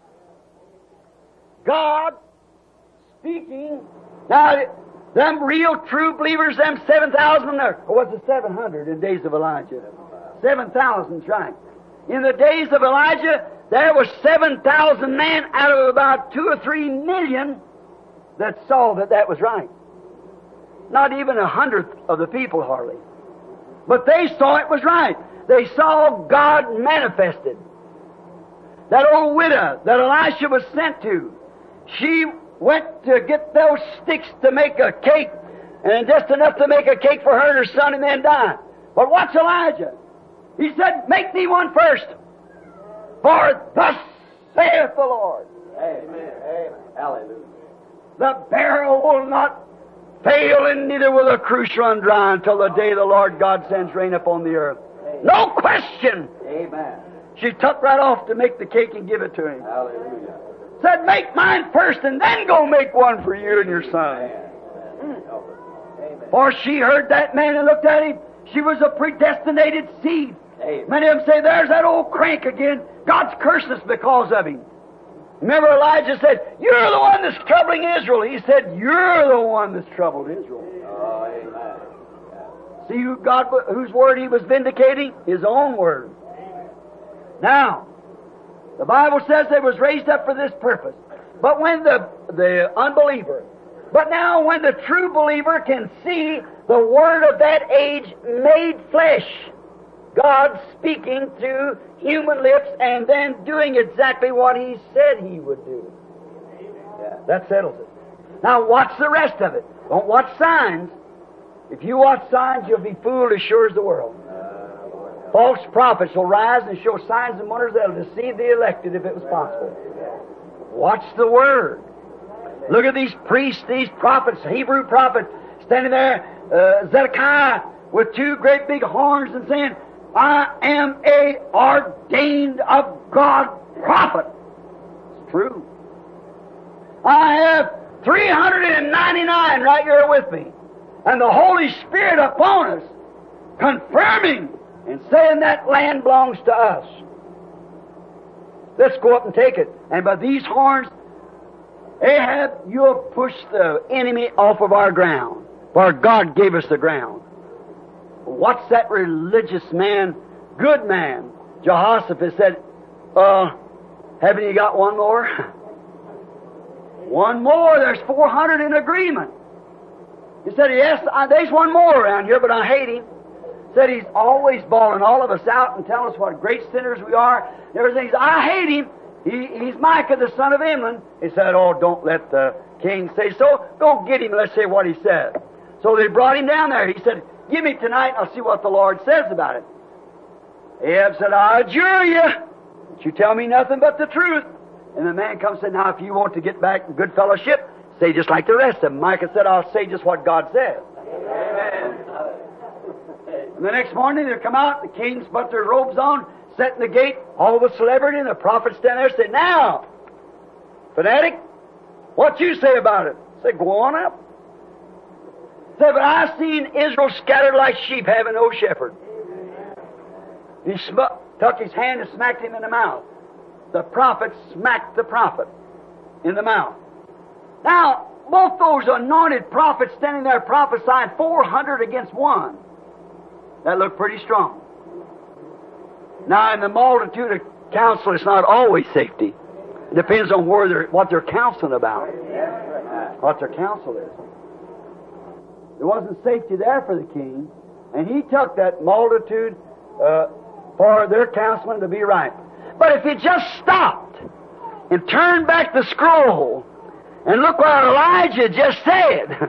God speaking. Now, them real true believers, them 7,000 there, or was it 700 in days of Elijah? 7,000's right. In the days of Elijah, there was 7,000 men out of about 2 or 3 million that saw that was right. Not even 100th of the people hardly. But they saw it was right. They saw God manifested. That old widow that Elisha was sent to, she went to get those sticks to make a cake, and just enough to make a cake for her and her son and then die. But watch Elijah. He said, make me one first. For thus saith the Lord.
Amen. Amen. Hallelujah.
The barrel will not fail, and neither will the cruse run dry until the day the Lord God sends rain upon the earth. Amen. No question.
Amen.
She took right off to make the cake and give it to him.
Hallelujah.
Said, make mine first and then go make one for you and your son.
Amen.
For she heard that man and looked at him. She was a predestinated seed.
Amen.
Many of them say, there's that old crank again. God's cursed us because of him. Remember Elijah said, you're the one that's troubling Israel. He said, you're the one that's troubled Israel.
Oh, amen.
See whose word he was vindicating? His own word. Now, the Bible says they was raised up for this purpose. But when the unbeliever, but now when the true believer can see the Word of that age made flesh, God speaking through human lips and then doing exactly what He said He would do.
Yeah.
That settles it. Now watch the rest of it. Don't watch signs. If you watch signs, you'll be fooled as sure as the world. False prophets will rise and show signs and wonders that will deceive the elected if it was possible. Watch the Word. Look at these priests, these prophets, Hebrew prophets, standing there, Zedekiah, with two great big horns and saying, I am a ordained of God prophet. It's true. I have 399 right here with me. And the Holy Spirit upon us, confirming and saying that land belongs to us. Let's go up and take it. And by these horns, Ahab, you'll push the enemy off of our ground. For God gave us the ground. What's that religious man, good man, Jehoshaphat said, haven't you got one more? One more. There's 400 in agreement. He said, yes, there's one more around here, but I hate him. Said he's always bawling all of us out and telling us what great sinners we are. And everything. He said, I hate him. He's Micah, the son of Imlan. He said, oh, don't let the king say so. Go get him and let's see what he said. So they brought him down there. He said, give me tonight and I'll see what the Lord says about it. Ahab said, I adjure you, that you tell me nothing but the truth. And the man comes and said, now if you want to get back in good fellowship, say just like the rest of them. Micah said, I'll say just what God says. Amen. And the next morning they come out, the kings put their robes on, set in the gate, all the celebrity and the prophets stand there and say, now, fanatic, what you say about it? Say, go on up. Say, but I seen Israel scattered like sheep having no shepherd. He took his hand and smacked him in the mouth. The prophet smacked the prophet in the mouth. Now, both those anointed prophets standing there prophesying 400 against one. That looked pretty strong. Now, in the multitude of counsel, it's not always safety. It depends on what they're counseling about. What their counsel is. There wasn't safety there for the king, and he took that multitude for their counseling to be right. But if he just stopped and turned back the scroll and look what Elijah just said,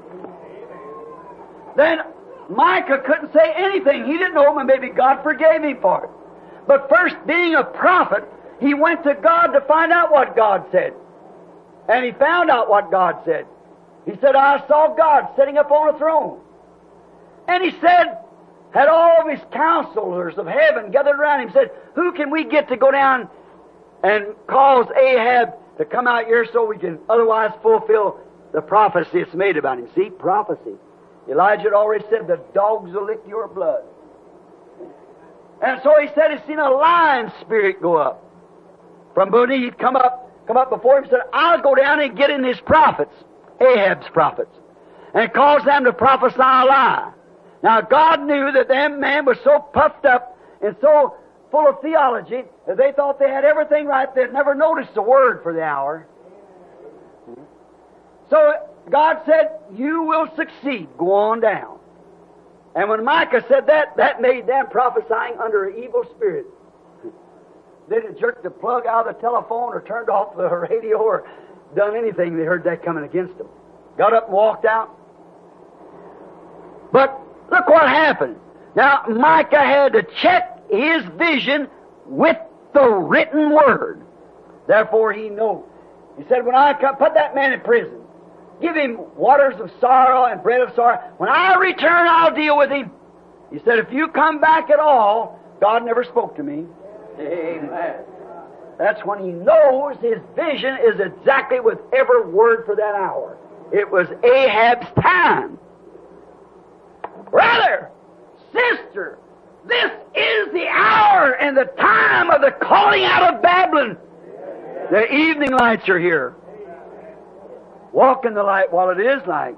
then Micah couldn't say anything. He didn't know, and maybe God forgave him for it. But first, being a prophet, he went to God to find out what God said. And he found out what God said. He said, I saw God sitting up on a throne. And he said, had all of his counselors of heaven gathered around him, said, who can we get to go down and cause Ahab to come out here so we can otherwise fulfill the prophecy that's made about him? See, prophecy. Elijah had already said, the dogs will lick your blood. And so he said he's seen a lion spirit go up. From beneath, come up before him, said, I'll go down and get in his prophets, Ahab's prophets, and cause them to prophesy a lie. Now, God knew that that man was so puffed up and so full of theology that they thought they had everything right. They'd never noticed the word for the hour. So God said, you will succeed. Go on down. And when Micah said that, that made them prophesying under an evil spirit. They didn't jerk the plug out of the telephone or turned off the radio or done anything. They heard that coming against them. Got up and walked out. But look what happened. Now, Micah had to check his vision with the written word. Therefore, he knows. He said, when I come, put that man in prison. Give him waters of sorrow and bread of sorrow. When I return, I'll deal with him. He said, if you come back at all, God never spoke to me. Amen. That's when he knows his vision is exactly with every word for that hour. It was Ahab's time. Brother, sister, this is the hour and the time of the calling out of Babylon. The evening lights are here. Walk in the light while it is light.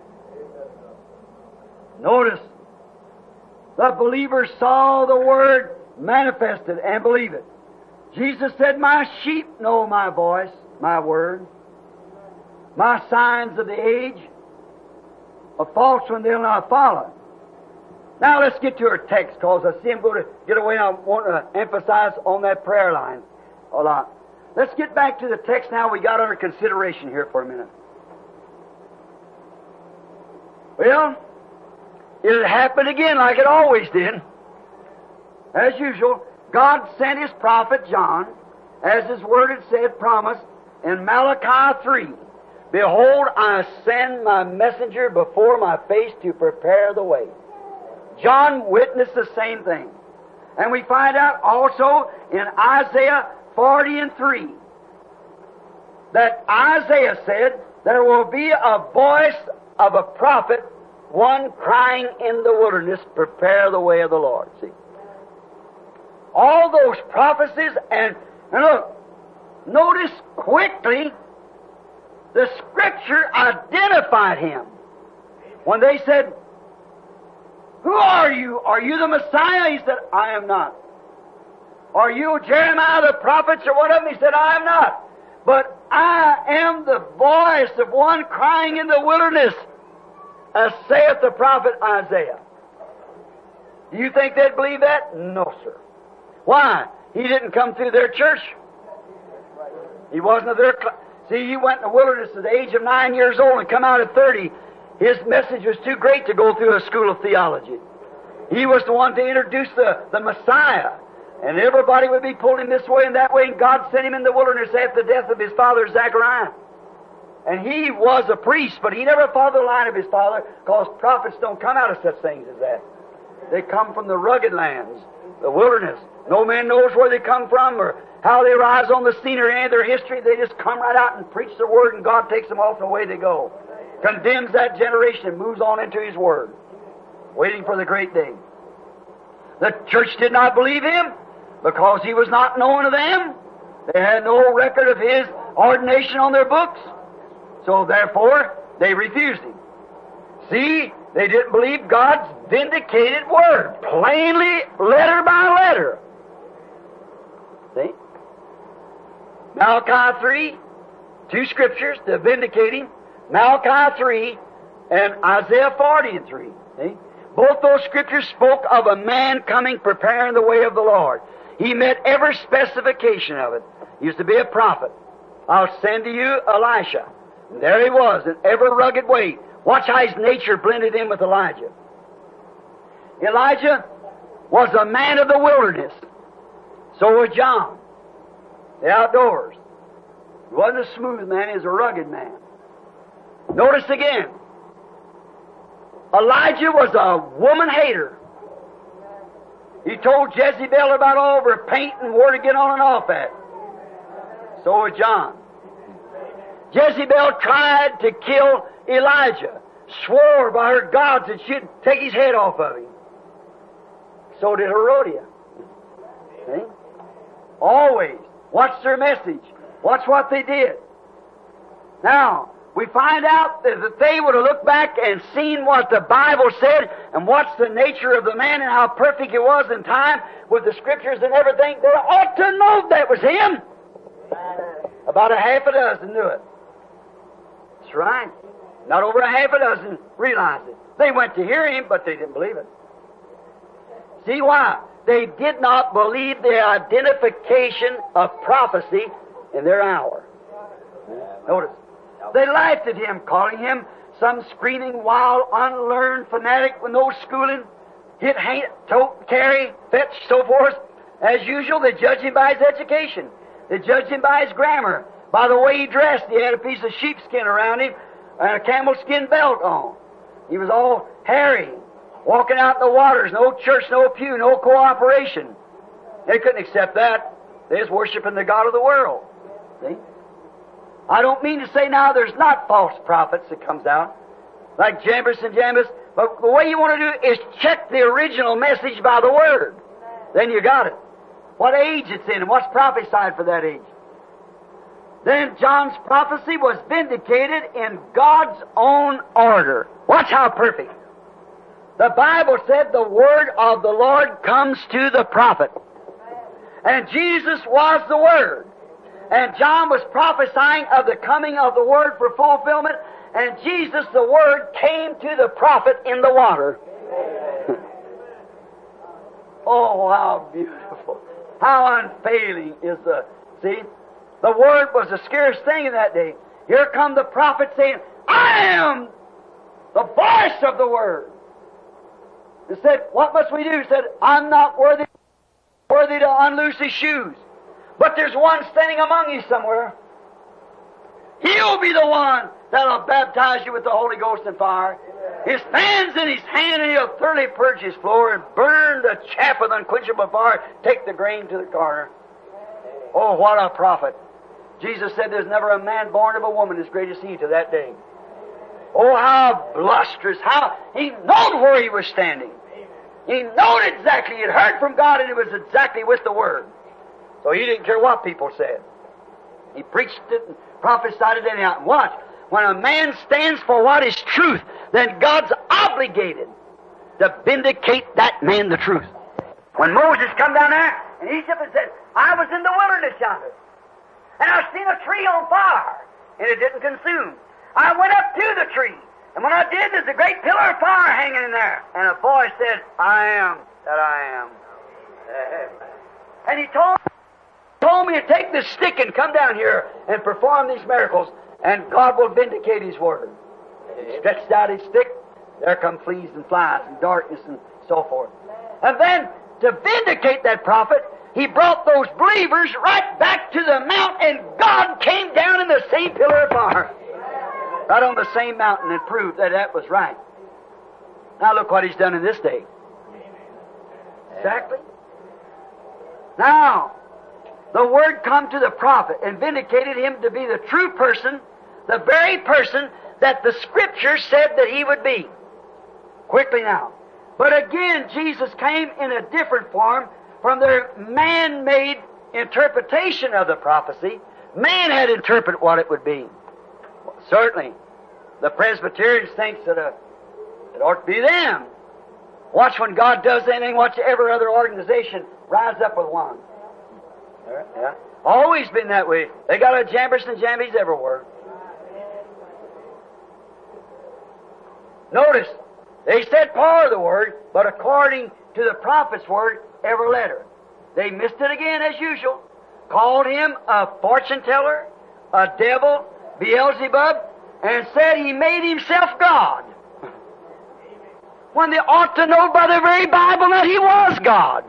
Notice, the believers saw the Word manifested and believe it. Jesus said, my sheep know my voice, my word. My signs of the age, a false one they'll not follow. Now let's get to our text, because I see him going to get away. I want to emphasize on that prayer line a lot. Let's get back to the text now we got under consideration here for a minute. Well, it happened again like it always did. As usual, God sent His prophet John, as His Word had said, promised, in Malachi 3, Behold, I send my messenger before my face to prepare the way. John witnessed the same thing. And we find out also in Isaiah 40:3 that Isaiah said, there will be a voice of a prophet, one crying in the wilderness, prepare the way of the Lord. See? All those prophecies, and look, notice quickly, the Scripture identified Him. When they said, who are you? Are you the Messiah? He said, I am not. Are you Jeremiah the prophet or whatever? He said, I am not. But I am the voice of one crying in the wilderness, as saith the prophet Isaiah. Do you think they'd believe that? No, sir. Why? He didn't come through their church. He wasn't of their See, he went in the wilderness at the age of 9 years old and come out at 30. His message was too great to go through a school of theology. He was the one to introduce the Messiah. And everybody would be pulling this way and that way, and God sent him in the wilderness after the death of his father Zechariah. And he was a priest, but he never followed the line of his father, because prophets don't come out of such things as that. They come from the rugged lands, the wilderness. No man knows where they come from or how they rise on the scene or any of their history. They just come right out and preach the Word, and God takes them off and away they go. Condemns that generation and moves on into His Word, waiting for the great day. The church did not believe him because he was not known to them. They had no record of his ordination on their books. So therefore, they refused him. See, they didn't believe God's vindicated Word, plainly, letter by letter. See? Malachi 3, two scriptures to vindicate him. Malachi 3 and Isaiah 40:3. See? Both those scriptures spoke of a man coming preparing the way of the Lord. He met every specification of it. He used to be a prophet. I'll send to you Elisha. And there he was in every rugged way. Watch how his nature blended in with Elijah. Elijah was a man of the wilderness. So was John. The outdoors. He wasn't a smooth man, he was a rugged man. Notice again, Elijah was a woman hater. He told Jezebel about all of her paint and where to get on and off at. So was John. Jezebel tried to kill Elijah, swore by her gods that she'd take his head off of him. So did Herodias. See? Always. Watch their message. Watch what they did. Now, we find out that they would have looked back and seen what the Bible said and what's the nature of the man and how perfect it was in time with the Scriptures and everything. They ought to know that was him. About a half a dozen knew it. That's right. Not over a half a dozen realized it. They went to hear him, but they didn't believe it. See why? They did not believe the identification of prophecy in their hour. Notice. They laughed at him, calling him some screaming, wild, unlearned fanatic with no schooling, hit, haint, tote, carry, fetch, so forth. As usual, they judged him by his education. They judged him by his grammar, by the way he dressed. He had a piece of sheepskin around him and a camel skin belt on. He was all hairy, walking out in the waters, no church, no pew, no cooperation. They couldn't accept that. They was worshiping the God of the world. See? I don't mean to say now there's not false prophets that comes out, like Jambres and Jambres, but the way you want to do it is check the original message by the Word. Then you got it. What age it's in and what's prophesied for that age. Then John's prophecy was vindicated in God's own order. Watch how perfect. The Bible said the Word of the Lord comes to the prophet. And Jesus was the Word. And John was prophesying of the coming of the Word for fulfillment, and Jesus, the Word, came to the prophet in the water. Oh, how beautiful. How unfailing is the... See? The Word was the scarce thing in that day. Here come the prophet saying, I am the voice of the Word. He said, what must we do? He said, I'm not worthy to unloose his shoes. But there's one standing among you somewhere. He'll be the one that'll baptize you with the Holy Ghost and fire. His fan's in his hand, and he'll thoroughly purge his floor and burn the chaff with unquenchable fire, take the grain to the garner. Oh, what a prophet. Jesus said there's never a man born of a woman as great as he to that day. Oh, how blusterous, how he knowed where he was standing. He knowed exactly. He had heard from God, and it was exactly with the Word. So he didn't care what people said. He preached it and prophesied it anyhow. Watch. When a man stands for what is truth, then God's obligated to vindicate that man the truth. When Moses come down there in Egypt and said, I was in the wilderness yonder, and I seen a tree on fire, and it didn't consume. I went up to the tree, and when I did, there's a great pillar of fire hanging in there. And a voice said, I am that I am. And he told me to take this stick and come down here and perform these miracles, and God will vindicate His Word. He stretched out His stick, there come fleas and flies and darkness and so forth. And then, to vindicate that prophet, He brought those believers right back to the mount, and God came down in the same pillar of fire. Right on the same mountain, and proved that that was right. Now look what He's done in this day. Exactly. Now, the Word come to the prophet and vindicated him to be the true person, the very person that the Scripture said that he would be. Quickly now. But again, Jesus came in a different form from their man-made interpretation of the prophecy. Man had interpreted what it would be. Well, certainly, the Presbyterians think that it ought to be them. Watch when God does anything, watch every other organization rise up with one. Yeah. Always been that way. They got a jambers and jambies everywhere. Notice, they said part of the Word, but according to the prophet's word, every letter. They missed it again as usual. Called him a fortune teller, a devil, Beelzebub, and said he made himself God. When they ought to know by the very Bible that he was God.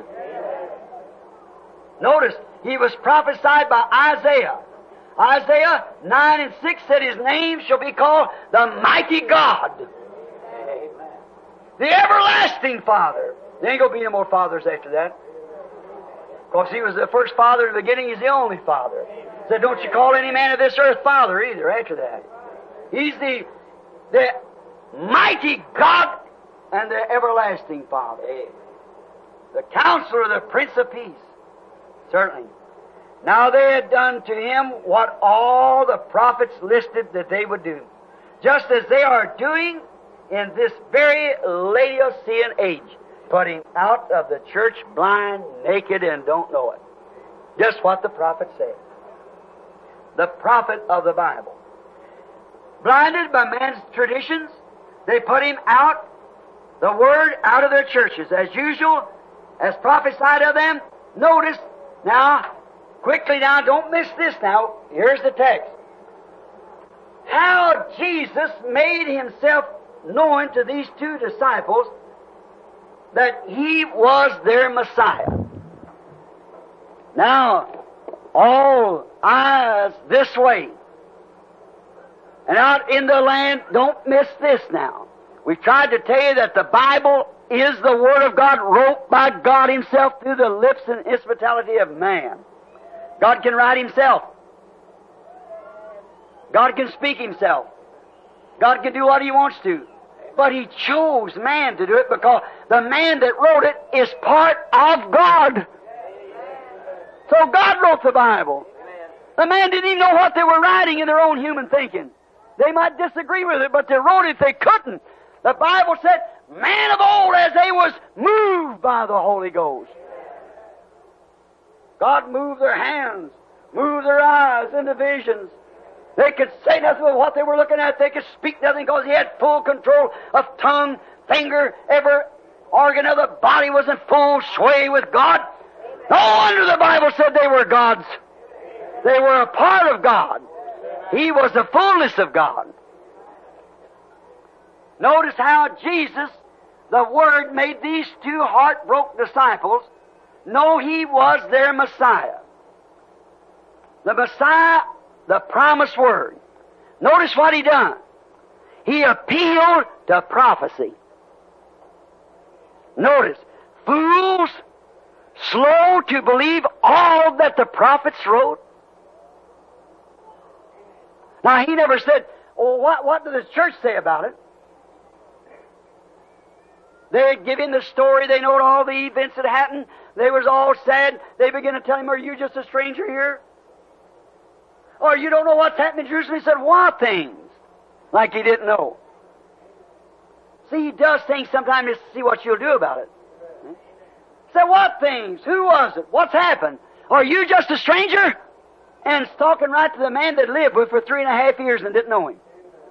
Notice, he was prophesied by Isaiah. Isaiah 9 and 6 said his name shall be called the Mighty God. Amen. The Everlasting Father. There ain't going to be no more fathers after that. Because he was the first father in the beginning, he's the only father. Said, don't you call any man of this earth father either after that. He's the Mighty God and the Everlasting Father. The Counselor, the Prince of Peace. Certainly. Now they had done to him what all the prophets listed that they would do. Just as they are doing in this very Laodicean age. Putting out of the church blind, naked, and don't know it. Just what the prophet said. The prophet of the Bible. Blinded by man's traditions, they put him out, the Word out of their churches. As usual, as prophesied of them, notice, now, quickly now, don't miss this now. Here's the text. How Jesus made Himself known to these two disciples that He was their Messiah. Now, all eyes this way. And out in the land, don't miss this now. We've tried to tell you that the Bible is the Word of God wrote by God Himself through the lips and instrumentality of man. God can write Himself. God can speak Himself. God can do what He wants to. But He chose man to do it because the man that wrote it is part of God. So God wrote the Bible. The man didn't even know what they were writing in their own human thinking. They might disagree with it, but they wrote it, they couldn't. The Bible said, man of old as they was moved by the Holy Ghost. God moved their hands, moved their eyes into visions. They could say nothing of what they were looking at. They could speak nothing because He had full control of tongue, finger, every organ of the body was in full sway with God. No wonder the Bible said they were gods.
They were a part of God. He was the fullness of God. Notice how Jesus, the Word, made these two heartbroken disciples know He was their Messiah. The Messiah, the promised Word. Notice what He done. He appealed to prophecy. Notice, fools, slow to believe all that the prophets wrote. Now, He never said, oh, what did the church say about it? They'd give Him the story. They know all the events that happened. They was all sad. They began to tell Him, are you just a stranger here? Or you don't know what's happening in Jerusalem? He said, what things? Like He didn't know. See, He does things sometimes just to see what you'll do about it. Say, what things? Who was it? What's happened? Are you just a stranger? And it's talking right to the man that lived with for 3.5 years and didn't know Him.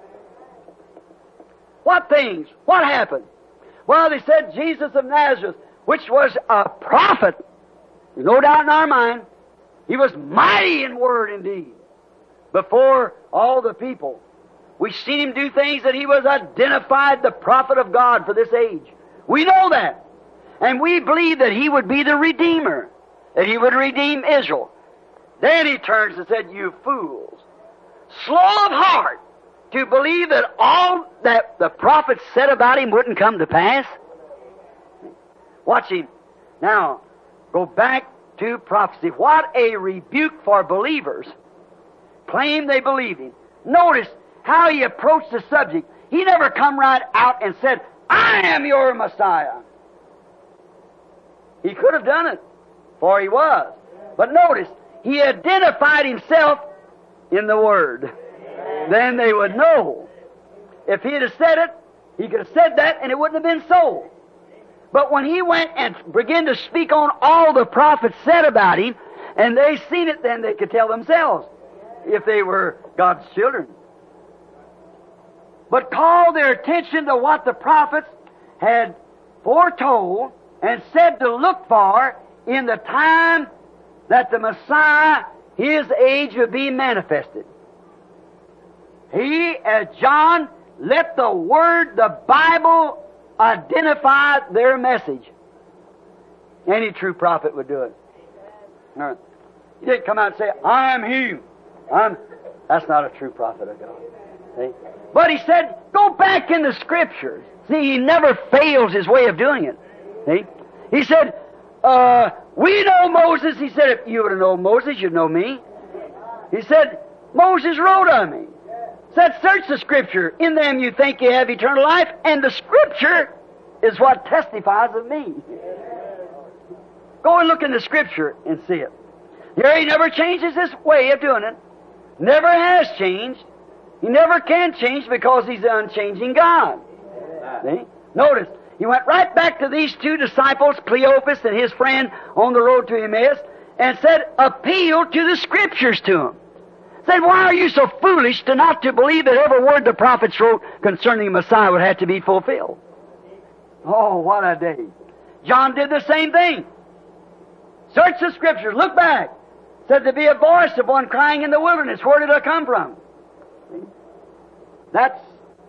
What things? What happened? Well, they said Jesus of Nazareth, which was a prophet. There's no doubt in our mind. He was mighty in word and deed before all the people. We've seen Him do things that He was identified the prophet of God for this age. We know that. And we believe that He would be the Redeemer, that He would redeem Israel. Then He turns and said, you fools, slow of heart to believe that all that the prophets said about Him wouldn't come to pass. Watch Him. Now, go back to prophecy. What a rebuke for believers. Claim they believe Him. Notice how He approached the subject. He never come right out and said, I am your Messiah. He could have done it, for He was. But notice, He identified Himself in the Word. Then they would know. If He had said it, He could have said that and it wouldn't have been so. But when He went and began to speak on all the prophets said about Him, and they seen it, then they could tell themselves if they were God's children. But call their attention to what the prophets had foretold and said to look for in the time that the Messiah, His age, would be manifested. He, as John, let the Word, the Bible, identify their message. Any true prophet would do it. Right. He didn't come out and say, I am He. That's not a true prophet of God. See? But He said, go back in the Scriptures. See, He never fails His way of doing it. See? He said, we know Moses. He said, if you would have known Moses, you'd know me. He said, Moses wrote on me. Said, search the Scripture. In them you think you have eternal life, and the Scripture is what testifies of me. Go and look in the Scripture and see it. Here He never changes His way of doing it. Never has changed. He never can change because He's an unchanging God. See? Notice, He went right back to these two disciples, Cleopas and his friend, on the road to Emmaus, and said, appeal to the Scriptures to them. Said, why are you so foolish to not to believe that every word the prophets wrote concerning the Messiah would have to be fulfilled? Oh, what a day. John did the same thing. Search the Scriptures, look back. Said to be a voice of one crying in the wilderness, where did it come from? That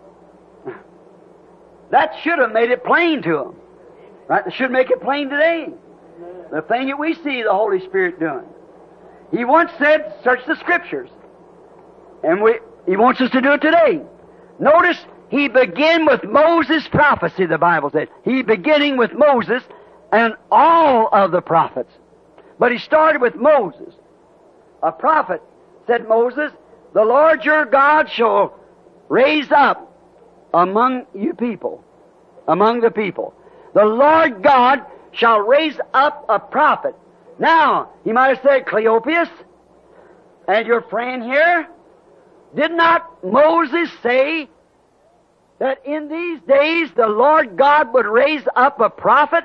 should have made it plain to them. Right? It should make it plain today. The thing that we see the Holy Spirit doing. He once said, search the Scriptures. And He wants us to do it today. Notice, He began with Moses' prophecy, the Bible says. He beginning with Moses and all of the prophets. But He started with Moses. A prophet, said Moses, the Lord your God shall raise up among you people, among the people. The Lord God shall raise up a prophet. Now, He might have said, Cleopas, and your friend here, did not Moses say that in these days the Lord God would raise up a prophet?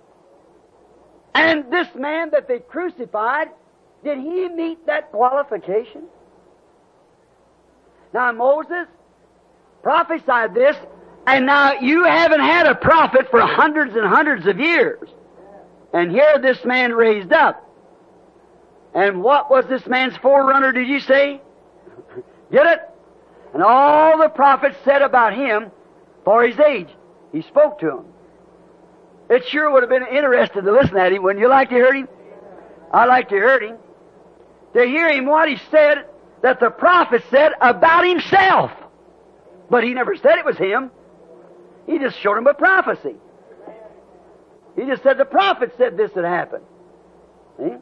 And this man that they crucified, did he meet that qualification? Now Moses prophesied this, and now you haven't had a prophet for hundreds and hundreds of years. And here this man raised up. And what was this man's forerunner, did you say? Get it? And all the prophets said about him for his age. He spoke to him. It sure would have been interesting to listen at him. Wouldn't you like to hear him? I like to hear him. To hear him what he said that the prophet said about himself. But he never said it was him. He just showed him a prophecy. He just said the prophet said this had happened. See?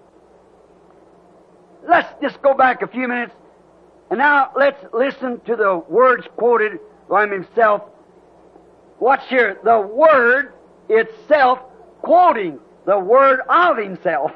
Let's just go back a few minutes. And now let's listen to the words quoted by himself. Watch here. The Word itself quoting the Word of himself.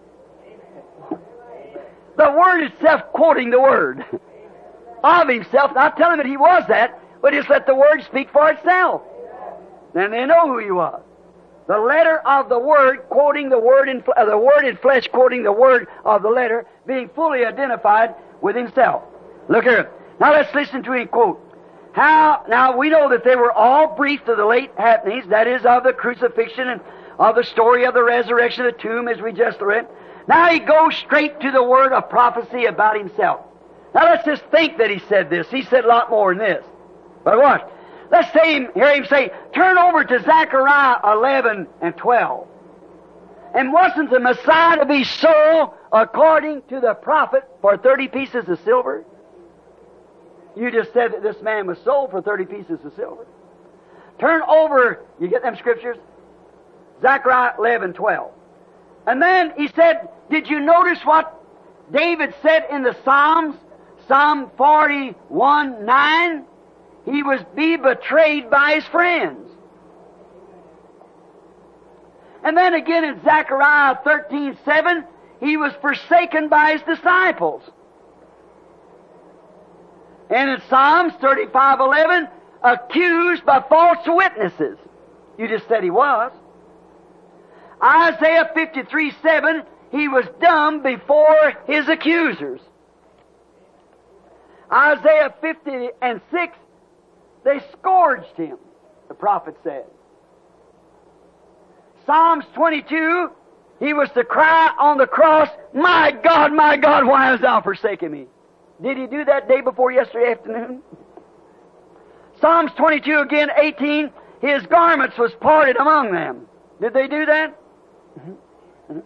The Word itself quoting the Word of himself. Not telling that he was that, but just let the Word speak for itself. Then they know who he was. The letter of the Word quoting the Word the Word in flesh quoting the Word of the letter, being fully identified with himself. Look here. Now let's listen to him quote. Now we know that they were all brief to the late happenings, that is, of the crucifixion and of the story of the resurrection of the tomb, as we just read. Now he goes straight to the word of prophecy about himself. Now let's just think that he said this. He said a lot more than this. But what? Let's hear him say, turn over to Zechariah 11 and 12. And wasn't the Messiah to be sold according to the prophet for 30 pieces of silver? You just said that this man was sold for 30 pieces of silver. Turn over, you get them scriptures? Zechariah 11:12. And then he said, did you notice what David said in the Psalms? Psalm 41:9. He was betrayed by his friends. And then again in Zechariah 13:7, he was forsaken by his disciples. And in Psalms 35:11, accused by false witnesses. You just said he was. Isaiah 53:7, he was dumb before his accusers. Isaiah 50:6, they scourged him, the prophet said. Psalms 22, he was to cry on the cross, my God, why hast thou forsaken me? Did he do that day before yesterday afternoon? Psalms 22 again, 18, his garments was parted among them. Did they do that? Mm-hmm.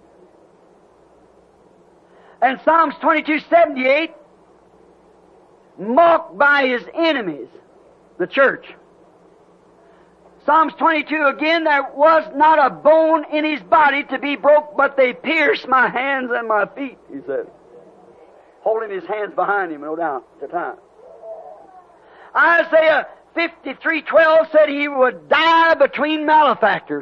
And Psalms 22:78, mocked by his enemies, the church. Psalms 22 again, there was not a bone in his body to be broke, but they pierced my hands and my feet, he said. Holding his hands behind him, no doubt, at the time. Isaiah 53:12 said he would die between malefactors.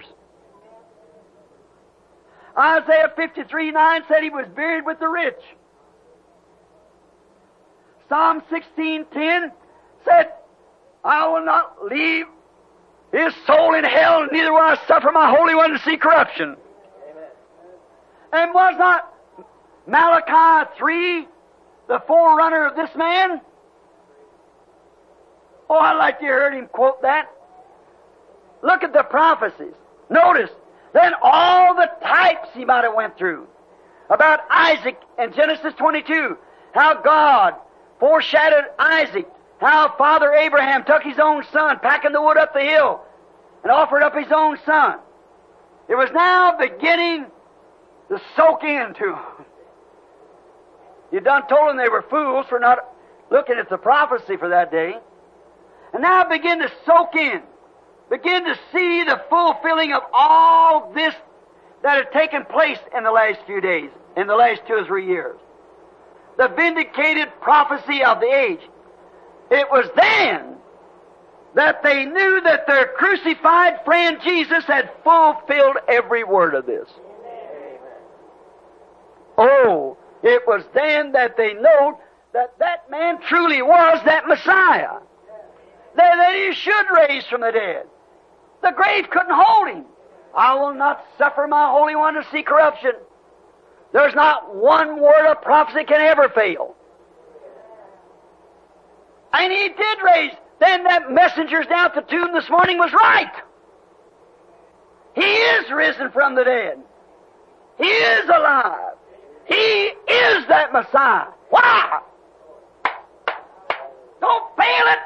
Isaiah 53:9 said he was buried with the rich. Psalm 16:10 said, I will not leave his soul in hell, neither will I suffer my Holy One to see corruption. Amen. And was not Malachi 3 the forerunner of this man? Oh, I'd like to hear him quote that. Look at the prophecies. Notice, then all the types he might have went through. About Isaac in Genesis 22, how God foreshadowed Isaac, how Father Abraham took his own son, packing the wood up the hill, and offered up his own son. It was now beginning to soak into them. You done told them they were fools for not looking at the prophecy for that day. And now begin to soak in. Begin to see the fulfilling of all this that had taken place in the last few days, in the last 2 or 3 years. The vindicated prophecy of the age. It was then that they knew that their crucified friend Jesus had fulfilled every word of this. Oh, it was then that they know that that man truly was that Messiah. That he should raise from the dead. The grave couldn't hold him. I will not suffer my Holy One to see corruption. There's not one word of prophecy can ever fail. And he did raise. Then that messengers down at the tomb this morning was right. He is risen from the dead. He is alive. He
that Messiah. Why? Don't fail it.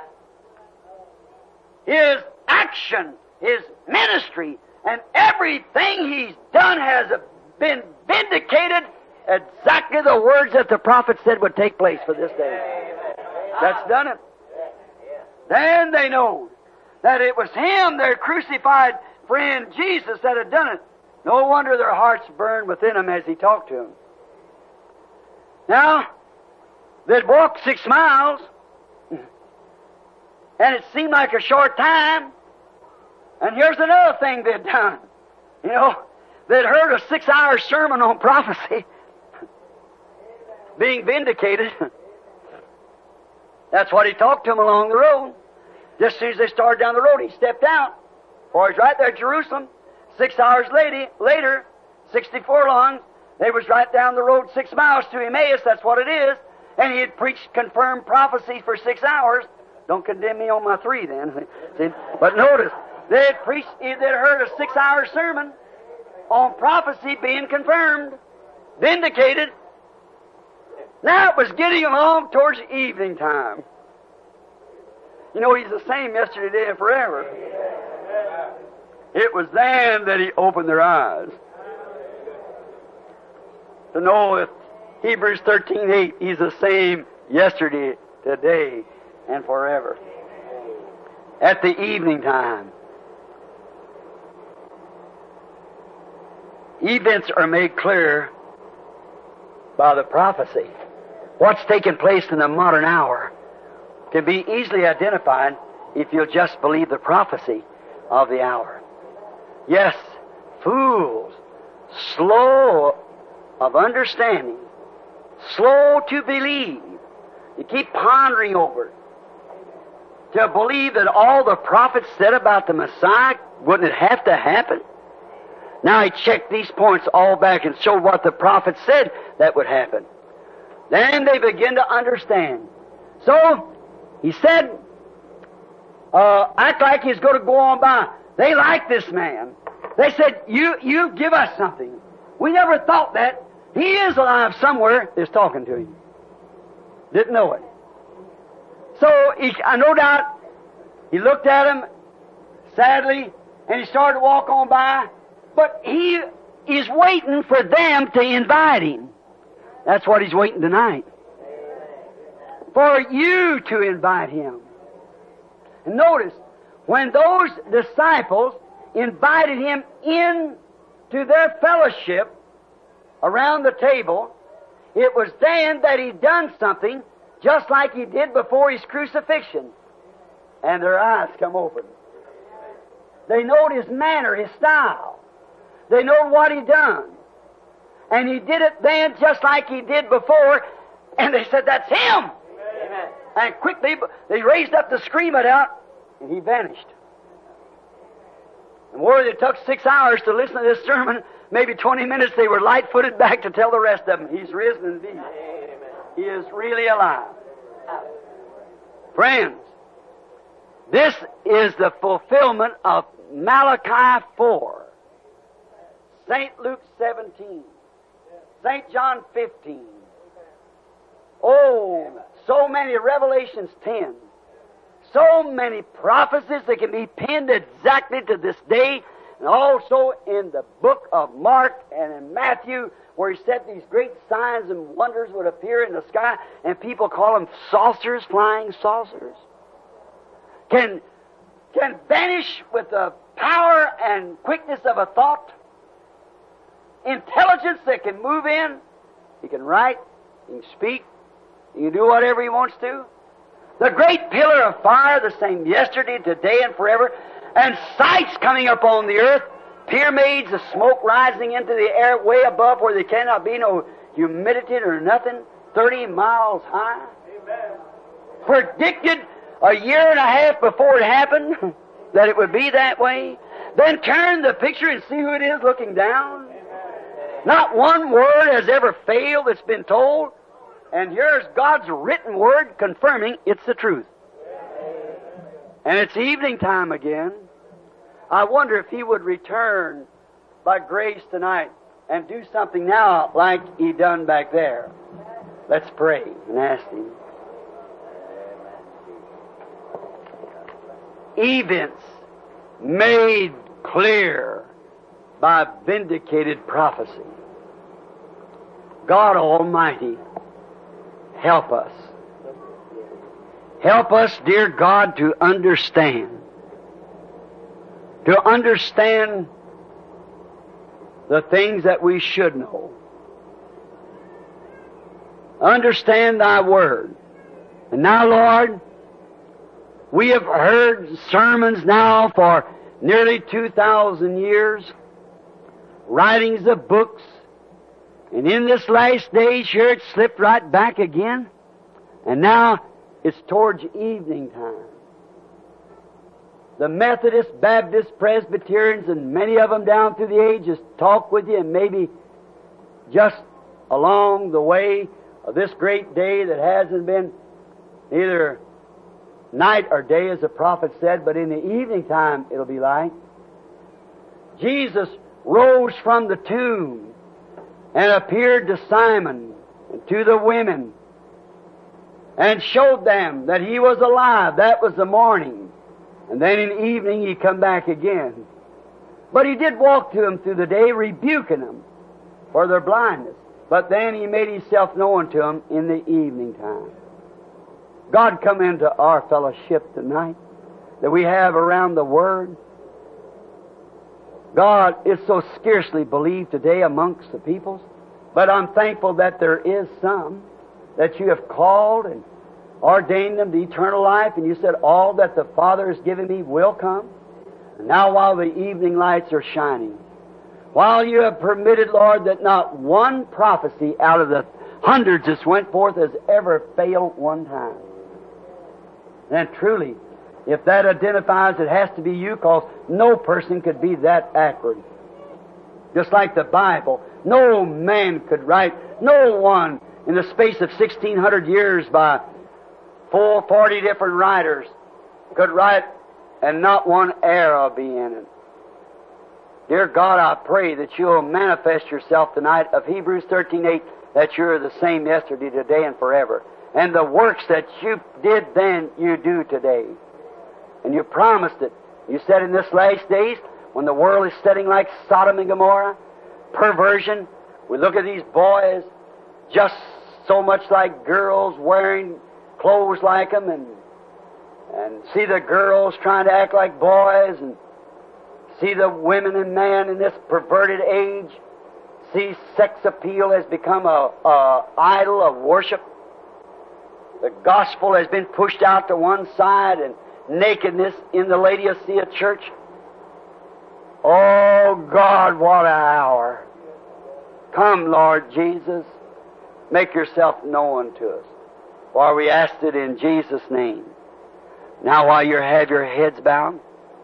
His action, His ministry, and everything He's done has been vindicated exactly the words that the prophet said would take place for this day. That's done it. Then they know that it was Him, their crucified friend Jesus, that had done it. No wonder their hearts burned within them as He talked to them. Now, they'd walked 6 miles, and it seemed like a short time. And here's another thing they'd done. You know, they'd heard a 6-hour sermon on prophecy being vindicated. That's what He talked to them along the road. Just as soon as they started down the road, He stepped out. For He's right there at Jerusalem. 6 hours later, 60 furlongs, they was right down the road 6 miles to Emmaus. That's what it is. And He had preached confirmed prophecy for 6 hours. Don't condemn me on my 3 then. See? But notice, they'd heard a 6-hour sermon on prophecy being confirmed, vindicated. Now it was getting along towards evening time. You know, He's the same yesterday, today, and forever. It was then that He opened their eyes to know if Hebrews 13:8, He's the same yesterday, today, and forever. At the evening time, events are made clear by the prophecy. What's taking place in the modern hour can be easily identified if you'll just believe the prophecy of the hour. Yes, fools, slow of understanding, slow to believe. You keep pondering over it. To believe that all the prophets said about the Messiah, wouldn't it have to happen? Now He checked these points all back and showed what the prophets said that would happen. Then they begin to understand. So, He said, act like He's going to go on by. They liked this man. They said, you give us something. We never thought that. He is alive somewhere. Is talking to Him. Didn't know it. So, no doubt, He looked at him sadly, and He started to walk on by. But He is waiting for them to invite Him. That's what He's waiting tonight. For you to invite Him. And notice, when those disciples invited Him in to their fellowship around the table, it was then that He done something just like He did before His crucifixion. And their eyes come open. They knowed His manner, His style. They know what He done. And He did it then just like He did before. And they said, that's Him. Amen. And quickly, they raised up to scream it out, and He vanished. And where it took 6 hours to listen to this sermon, maybe 20 minutes they were light-footed back to tell the rest of them, He's risen indeed. Amen. He is really alive. Friends, this is the fulfillment of Malachi 4. St. Luke 17, St. John 15. Oh, so many Revelations 10. So many prophecies that can be pinned exactly to this day. And also in the book of Mark and in Matthew, where He said these great signs and wonders would appear in the sky, and people call them saucers, flying saucers. Can vanish with the power and quickness of a thought. Intelligence that can move in. He can write, he can speak, he can do whatever He wants to. The great pillar of fire, the same yesterday, today, and forever. And sights coming up on the earth. Pyramids of smoke rising into the air way above where there cannot be no humidity or nothing. 30 miles high. Amen. Predicted a year and a half before it happened that it would be that way. Then turn the picture and see who it is looking down. Not one word has ever failed that's been told. And here's God's written word confirming it's the truth. And it's evening time again. I wonder if He would return by grace tonight and do something now like He done back there.
Let's pray and ask Him. Events made clear by vindicated prophecy. God Almighty, help us. Help us, dear God, to understand. To understand the things that we should know. Understand Thy Word. And now, Lord, we have heard sermons now for nearly 2,000 years, writings of books, and in this last day, sure, it slipped right back again. And now it's towards evening time. The Methodists, Baptists, Presbyterians, and many of them down through the ages talk with you, and maybe just along the way of this great day that hasn't been either night or day, as the prophet said, but in the evening time it'll be light. Jesus rose from the tomb and appeared to Simon and to the women and showed them that He was alive. That was the morning. And then in the evening He come back again. But He did walk to them through the day, rebuking them for their blindness. But then He made Himself known to them in the evening time. God, come into our fellowship tonight that we have around the Word. God, it's so scarcely believed today amongst the peoples, but I'm thankful that there is some that You have called and ordained them to eternal life, and You said, all that the Father has given Me will come. And now while the evening lights are shining, while You have permitted, Lord, that not one prophecy out of the hundreds that went forth has ever failed one time, then truly, if that identifies, it has to be You, because no person could be that accurate. Just like the Bible, no man could write, no one in the space of 1,600 years by 40 different writers could write, and not one error be in it. Dear God, I pray that You'll manifest Yourself tonight of Hebrews 13:8, that You're the same yesterday, today, and forever. And the works that You did then, You do today. And You promised it. You said in this last days, when the world is setting like Sodom and Gomorrah, perversion, we look at these boys just so much like girls wearing clothes like them, and see the girls trying to act like boys, and see the women and men in this perverted age, see sex appeal has become a idol of worship. The gospel has been pushed out to one side, and nakedness in the Laodicea church. Oh God, what an hour. Come, Lord Jesus, make Yourself known to us. For we asked it in Jesus' name. Now while you have your heads bowed,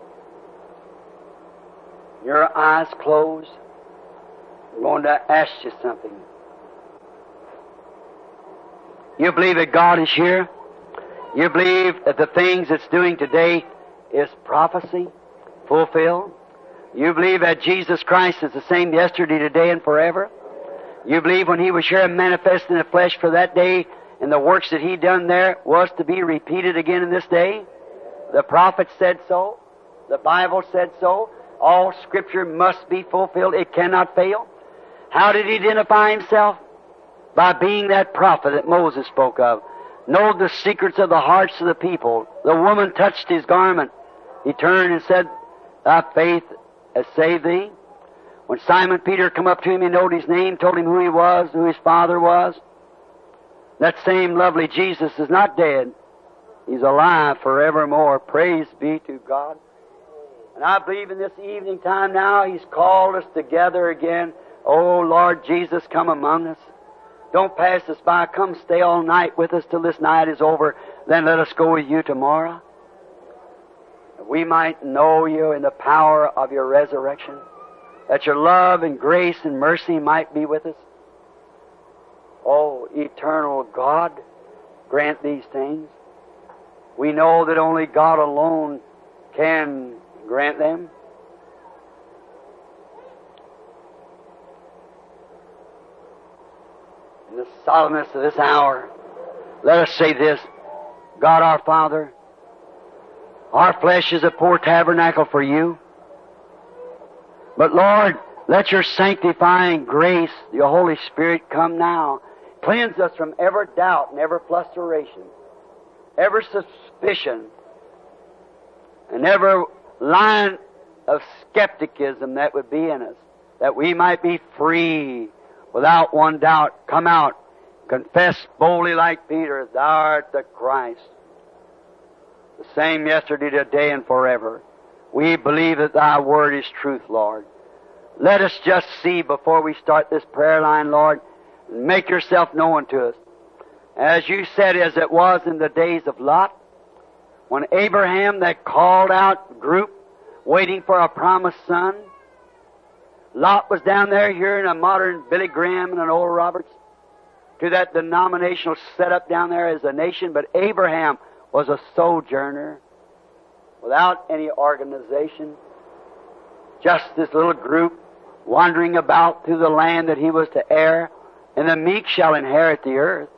your eyes closed, I'm going to ask you something. You believe that God is here? You believe that the things it's doing today is prophecy fulfilled? You believe that Jesus Christ is the same yesterday, today, and forever? You believe when He was here and manifest in the flesh for that day, and the works that He done there was to be repeated again in this day? The prophets said so. The Bible said so. All Scripture must be fulfilled. It cannot fail. How did He identify Himself? By being that prophet that Moses spoke of. Know the secrets of the hearts of the people. The woman touched His garment. He turned and said, Thy faith has saved thee. When Simon Peter come up to Him, he knowed His name, told Him who He was, who His Father was. That same lovely Jesus is not dead. He's alive forevermore. Praise be to God. And I believe in this evening time now, He's called us together again. Oh, Lord Jesus, come among us. Don't pass us by. Come stay all night with us till this night is over. Then let us go with You tomorrow. That we might know You in the power of Your resurrection. That Your love and grace and mercy might be with us. Oh, eternal God, grant these things. We know that only God alone can grant them. In the solemnness of this hour, let us say this: God our Father, our flesh is a poor tabernacle for you. But Lord, let your sanctifying grace, your Holy Spirit, come now. Cleanse us from every doubt and every fluctuation, every suspicion, and every line of skepticism that would be in us, that we might be free without one doubt. Come out, confess boldly like Peter, Thou art the Christ, the same yesterday, today, and forever. We believe that Thy Word is truth, Lord. Let us just see before we start this prayer line, Lord, make yourself known to us. As you said, as it was in the days of Lot, when Abraham, that called out group, waiting for a promised son, Lot was down there hearing a modern Billy Graham and an Oral Roberts to that denominational setup down there as a nation, but Abraham was a sojourner without any organization, just this little group wandering about through the land that he was to heir, and the meek shall inherit the earth.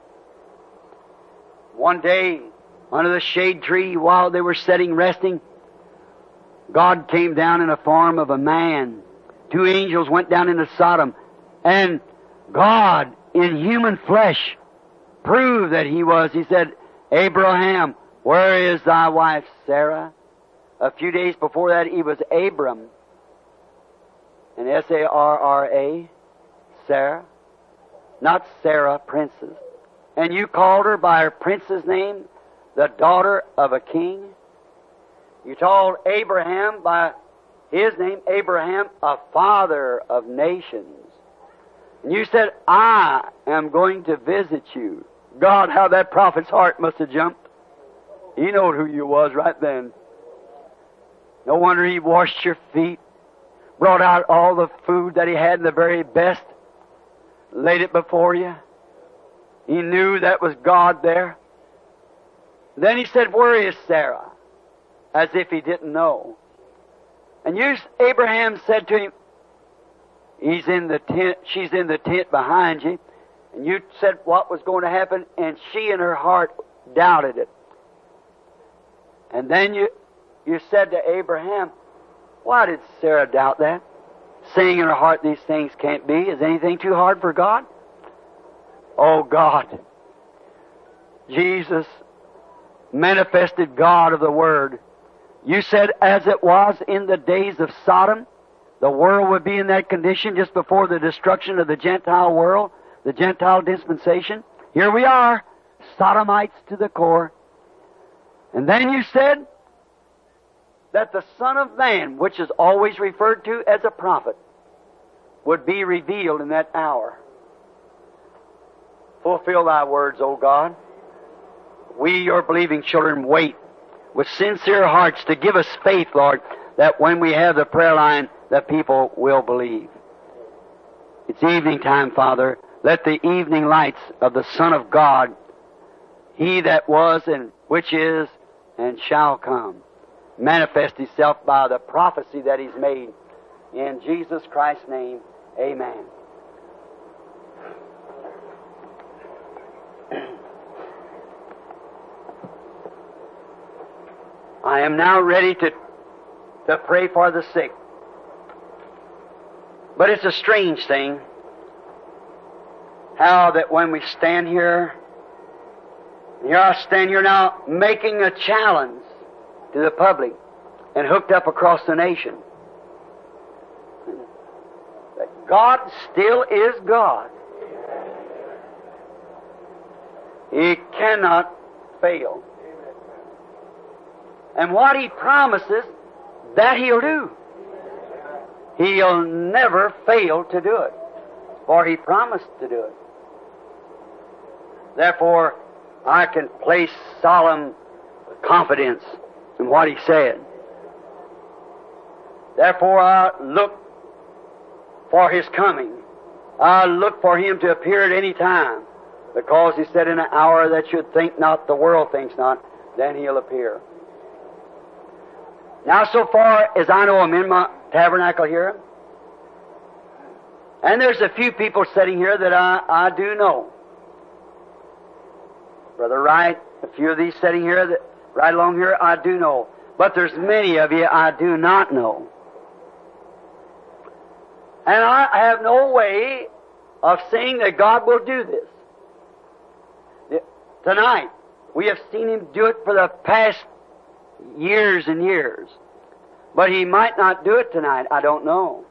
One day, under the shade tree, while they were sitting resting, God came down in the form of a man. 2 angels went down into Sodom, and God, in human flesh, proved that He was. He said, Abraham, where is thy wife Sarah? A few days before that, he was Abram, and Sarra, Sarah, not Sarah, princess. And you called her by her prince's name, the daughter of a king. You told Abraham by his name, Abraham, a father of nations. And you said, I am going to visit you. God, how that prophet's heart must have jumped. He knew who you was right then. No wonder he washed your feet, brought out all the food that he had, the very best, laid it before you. He knew that was God there. Then he said, where is Sarah? As if he didn't know. And Abraham said to him, he's in the tent, she's in the tent behind you. And you said what was going to happen, and she in her heart doubted it. And then you said to Abraham, why did Sarah doubt that? Saying in her heart, these things can't be. Is anything too hard for God? Oh God, Jesus, manifested God of the Word. You said, as it was in the days of Sodom, the world would be in that condition just before the destruction of the Gentile world, the Gentile dispensation. Here we are, Sodomites to the core. And then you said that the Son of Man, which is always referred to as a prophet, would be revealed in that hour. Fulfill thy words, O God. We, your believing children, wait with sincere hearts to give us faith, Lord, that when we have the prayer line, that people will believe. It's evening time, Father. Let the evening lights of the Son of God, He that was and which is and shall come, manifest Himself by the prophecy that He's made. In Jesus Christ's name, amen. I am now ready to pray for the sick. But it's a strange thing how that when we stand here, here I stand here now making a challenge to the public and hooked up across the nation. That God still is God. He cannot fail. And what He promises, that He'll do. He'll never fail to do it, for He promised to do it. Therefore, I can place solemn confidence in what He said. Therefore, I look for His coming. I look for Him to appear at any time, because He said, in an hour that you think not, the world thinks not, then He'll appear. Now, so far as I know, I'm in my tabernacle here. And there's a few people sitting here that I do know. Brother Wright, a few of these sitting here, that right along here, I do know. But there's many of you I do not know. And I have no way of saying that God will do this. Tonight, we have seen Him do it for the past years and years. But He might not do it tonight. I don't know.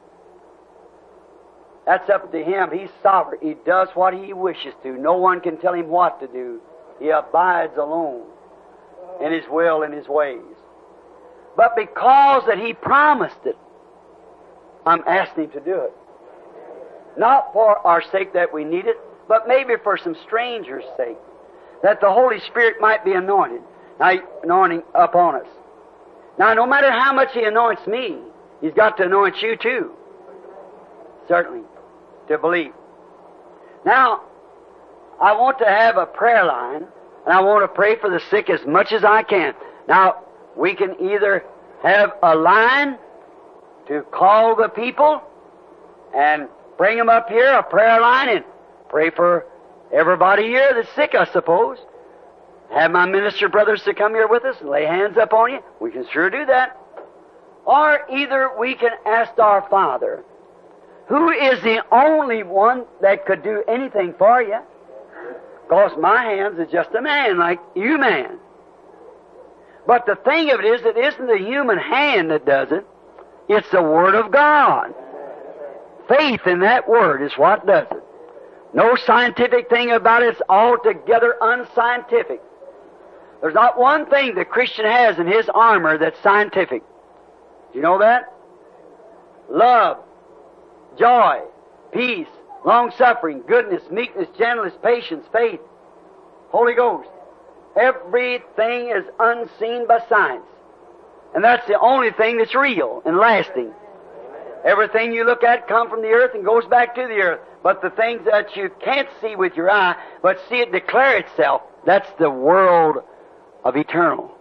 That's up to Him. He's sovereign. He does what He wishes to. No one can tell Him what to do. He abides alone in His will and His ways. But because that He promised it, I'm asking Him to do it. Not for our sake that we need it, but maybe for some strangers' sake, that the Holy Spirit might be anointed, anointing upon us. Now, no matter how much He anoints me, He's got to anoint you too. Certainly, to believe. Now, I want to have a prayer line, and I want to pray for the sick as much as I can. Now, we can either have a line to call the people and bring them up here, a prayer line, and pray for everybody here that's sick, I suppose. Have my minister brothers to come here with us and lay hands up on you. We can sure do that. Or either we can ask our Father, who is the only one that could do anything for you. Because my hands is just a man like you man. But the thing of it is, it isn't the human hand that does it. It's the Word of God. Faith in that Word is what does it. No scientific thing about it. It's altogether unscientific. There's not one thing the Christian has in his armor that's scientific. Do you know that? Love, joy, peace, long-suffering, goodness, meekness, gentleness, patience, faith, Holy Ghost. Everything is unseen by science. And that's the only thing that's real and lasting. Everything you look at comes from the earth and goes back to the earth. But the things that you can't see with your eye, but see it declare itself, that's the world of eternal.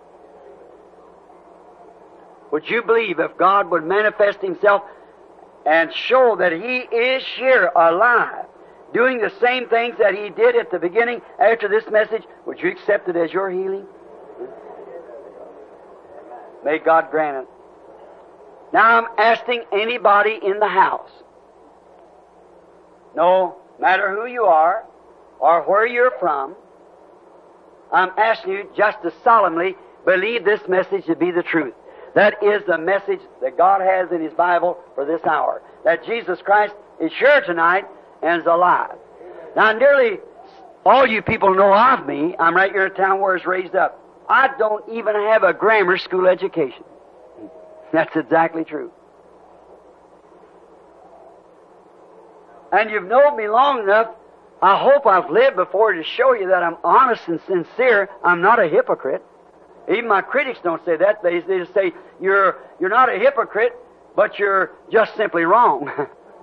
Would you believe if God would manifest Himself and show that He is here alive, doing the same things that He did at the beginning after this message, would you accept it as your healing? May God grant it. Now I'm asking anybody in the house, no matter who you are or where you're from, I'm asking you just to solemnly believe this message to be the truth. That is the message that God has in His Bible for this hour. That Jesus Christ is here tonight and is alive. Now, nearly all you people know of me. I'm right here in a town where I was raised up. I don't even have a grammar school education. That's exactly true. And you've known me long enough. I hope I've lived before to show you that I'm honest and sincere. I'm not a hypocrite. Even my critics don't say that. They just say, you're not a hypocrite, but you're just simply wrong.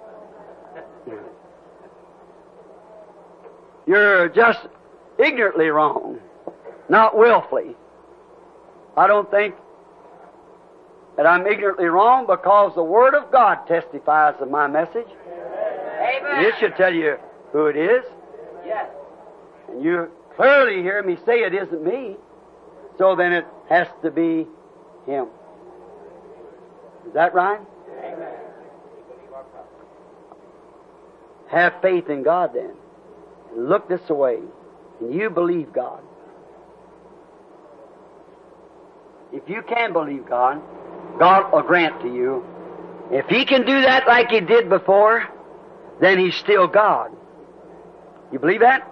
You're just ignorantly wrong, not willfully. I don't think that I'm ignorantly wrong because the Word of God testifies of my message. Amen. It should tell you who it is. Yes. And you clearly hear me say it isn't me. So then it has to be Him. Is that right? Amen. Have faith in God then. And look this way. And you believe God. If you can believe God, God will grant to you. If He can do that like He did before, then He's still God. You believe that?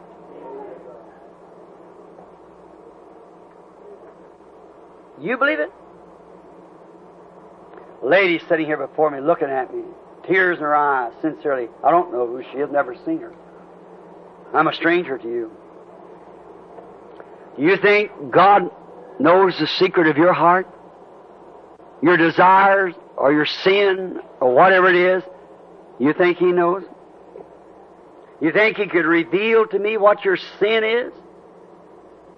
You believe it? A lady sitting here before me looking at me, tears in her eyes, sincerely. I don't know who she is, never seen her. I'm a stranger to you. Do you think God knows the secret of your heart? Your desires or your sin or whatever it is? You think He knows? You think He could reveal to me what your sin is?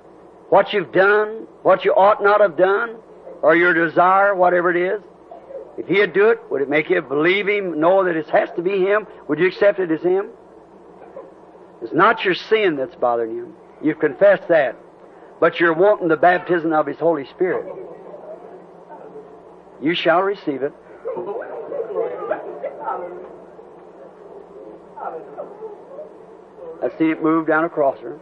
What you've done? What you ought not have done? Or your desire, whatever it is? If He'd do it, would it make you believe Him, know that it has to be Him? Would you accept it as Him? It's not your sin that's bothering you. You've confessed that. But you're wanting the baptism of His Holy Spirit. You shall receive it. I've seen it move down across her.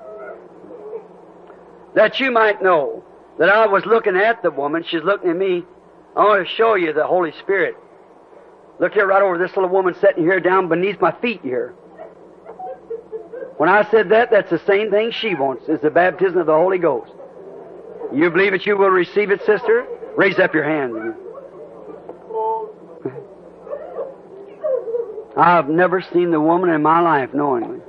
That you might know that I was looking at the woman, she's looking at me. I want to show you the Holy Spirit. Look here, right over this little woman sitting here down beneath my feet here. When I said that, that's the same thing she wants, is the baptism of the Holy Ghost. You believe that you will receive it, sister? Raise up your hand. I've never seen the woman in my life knowingly.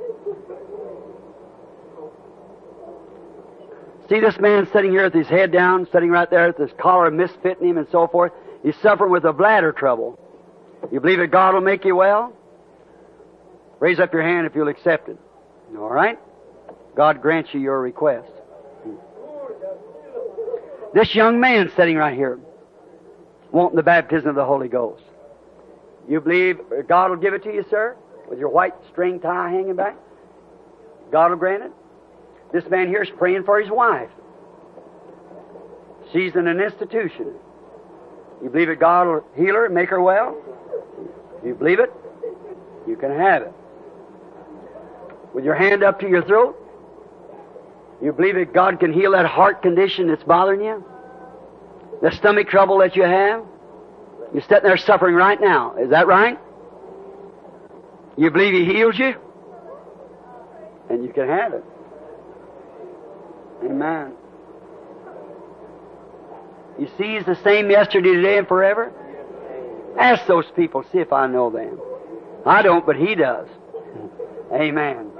See this man sitting here with his head down, sitting right there with his collar misfitting him and so forth. He's suffering with a bladder trouble. You believe that God will make you well? Raise up your hand if you'll accept it. All right? God grants you your request. This young man sitting right here, wanting the baptism of the Holy Ghost. You believe God will give it to you, sir? With your white string tie hanging back? God will grant it? This man here is praying for his wife. She's in an institution. You believe that God will heal her and make her well? You believe it? You can have it. With your hand up to your throat? You believe that God can heal that heart condition that's bothering you? The stomach trouble that you have? You're sitting there suffering right now. Is that right? You believe He heals you? And you can have it. Amen. You see He's the same yesterday, today, and forever? Ask those people, see if I know them. I don't, but He does. Amen.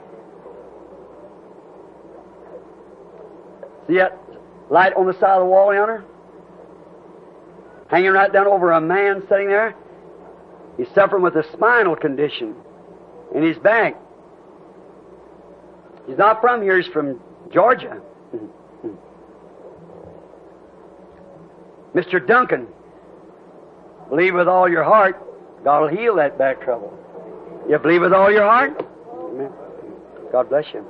See that light on the side of the wall yonder? Hanging right down over a man sitting there. He's suffering with a spinal condition in his back. He's not from here, he's from Georgia. Mr. Duncan, believe with all your heart, God will heal that back trouble. You believe with all your heart? Amen. God bless you.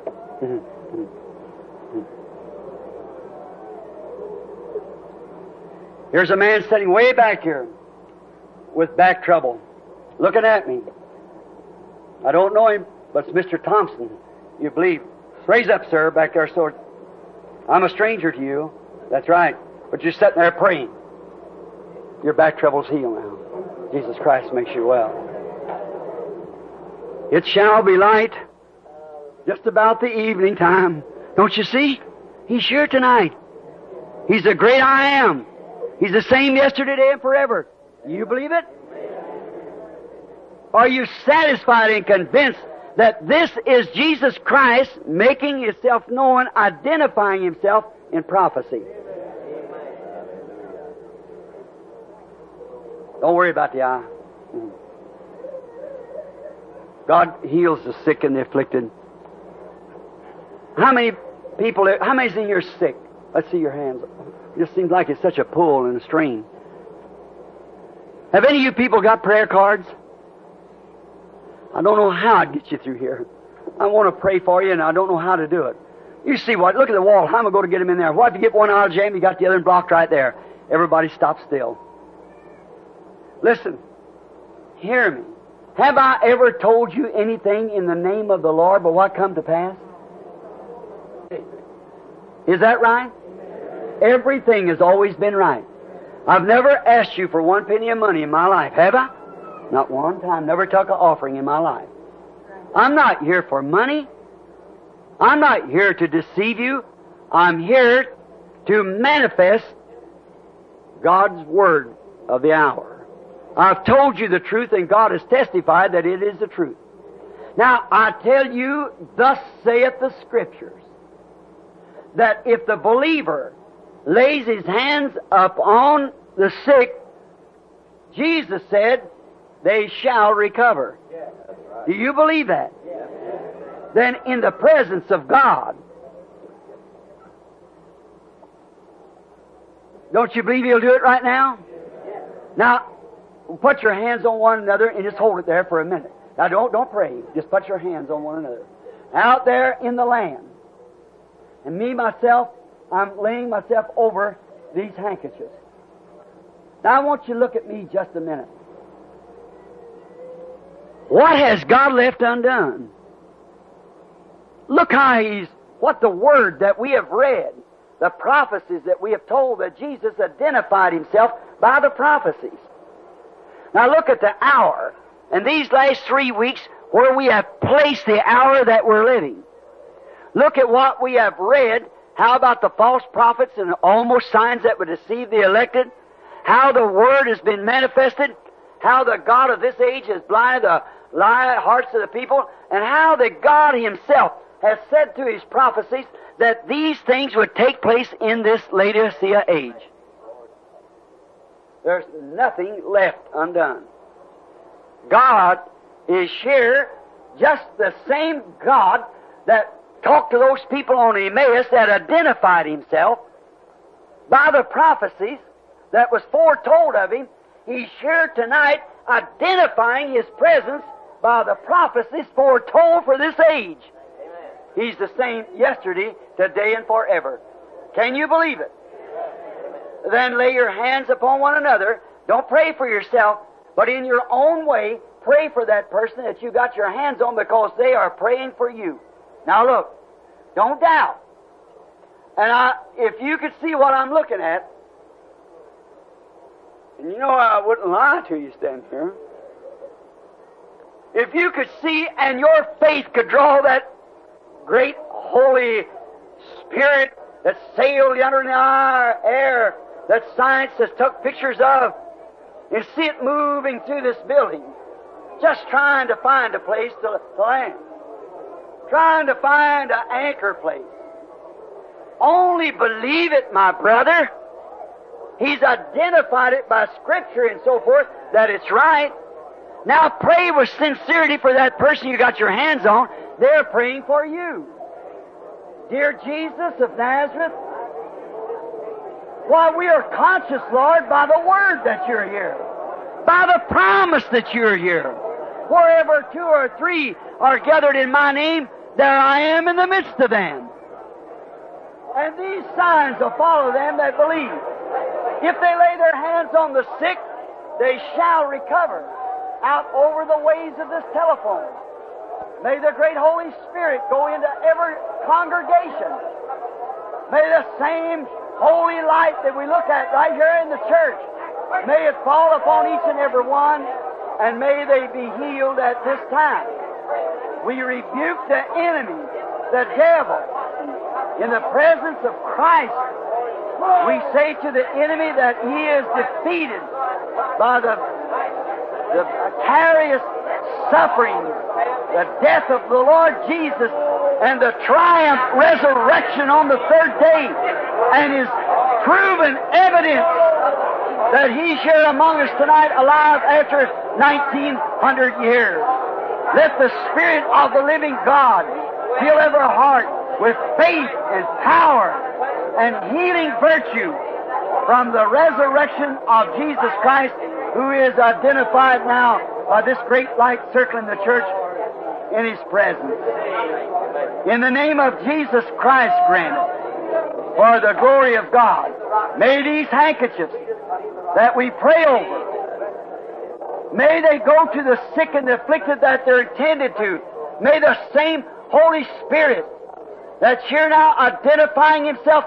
Here's a man sitting way back here with back trouble, looking at me. I don't know him, but it's Mr. Thompson. You believe. Raise up, sir, back there. So I'm a stranger to you. That's right. But you're sitting there praying. Your back trouble's healed now. Jesus Christ makes you well. It shall be light just about the evening time. Don't you see? He's here tonight. He's the great I am. He's the same yesterday, today, and forever. You believe it? Are you satisfied and convinced that this is Jesus Christ making Himself known, identifying Himself in prophecy? Don't worry about the eye. God heals the sick and the afflicted. How many in here are sick? Let's see your hands. It just seems like it's such a pull and a strain. Have any of you people got prayer cards? I don't know how I'd get you through here. I want to pray for you, and I don't know how to do it. You see what? Look at the wall. How am I going to get them in there? What if you get one aisle jammed, you got the other blocked right there? Everybody stop still. Listen. Hear me. Have I ever told you anything in the name of the Lord but what come to pass? Is that right? Everything has always been right. I've never asked you for one penny of money in my life, have I? Not one time. Never took an offering in my life. I'm not here for money. I'm not here to deceive you. I'm here to manifest God's Word of the hour. I've told you the truth, and God has testified that it is the truth. Now, I tell you, thus saith the Scriptures, that if the believer lays his hands upon the sick, Jesus said, they shall recover. Yeah, that's right. Do you believe that? Yeah. Then in the presence of God, don't you believe He'll do it right now? Yeah.
Now, put your hands on one another and just hold it there for a minute. Now, don't pray. Just put your hands on one another. Out there in the land. And me, myself, I'm laying myself over these handkerchiefs. Now, I want you to look at me just a minute. What has God left undone? Look how what the Word that we have read, the prophecies that we have told, that Jesus identified Himself by the prophecies. Now look at the hour, and these last 3 weeks where we have placed the hour that we're living. Look at what we have read. How about the false prophets and almost signs that would deceive the elected? How the Word has been manifested. How the God of this age has blinded the hearts of the people. And how that God Himself has said through His prophecies that these things would take place in this Laodicea age. There's nothing left undone. God is here, just the same God that talked to those people on Emmaus, that identified Himself by the prophecies that was foretold of Him. He's here tonight identifying His presence by the prophecies foretold for this age. Amen. He's the same yesterday, today, and forever. Can you believe it? Then lay your hands upon one another. Don't pray for yourself, but in your own way, pray for that person that you got your hands on, because they are praying for you. Now look, don't doubt. And if you could see what I'm looking at, and you know I wouldn't lie to you standing here. If you could see and your faith could draw that great Holy Spirit that sailed yonder in the air, that science has took pictures of, and see it moving through this building, just trying to find a place to land, trying to find an anchor place. Only believe it, my brother. He's identified it by Scripture and so forth that it's right. Now pray with sincerity for that person you got your hands on. They're praying for you. Dear Jesus of Nazareth, why, we are conscious, Lord, by the Word that you're here, by the promise that you're here. Wherever 2 or 3 are gathered in my name, there I am in the midst of them. And these signs will follow them that believe. If they lay their hands on the sick, they shall recover. Out over the ways of this telephone, may the great Holy Spirit go into every congregation. May the same holy light that we look at right here in the church, may it fall upon each and every one, and may they be healed at this time. We rebuke the enemy, the devil, in the presence of Christ. We say to the enemy that he is defeated by the vicarious suffering, the death of the Lord Jesus, and the triumph resurrection on the 3rd day, and is proven evidence that He's here among us tonight, alive after 1900 years. Let the Spirit of the living God fill every heart with faith and power and healing virtue from the resurrection of Jesus Christ, who is identified now by this great light circling the church in His presence. In the name of Jesus Christ, grant it, for the glory of God. May these handkerchiefs that we pray over, may they go to the sick and the afflicted that they're intended to. May the same Holy Spirit that's here now identify Himself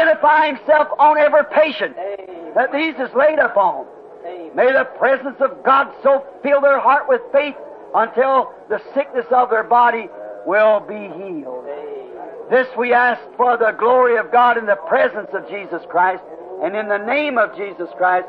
on every patient that these is laid upon. May the presence of God so fill their heart with faith until the sickness of their body will be healed. This we ask for the glory of God in the presence of Jesus Christ, and in the name of Jesus Christ,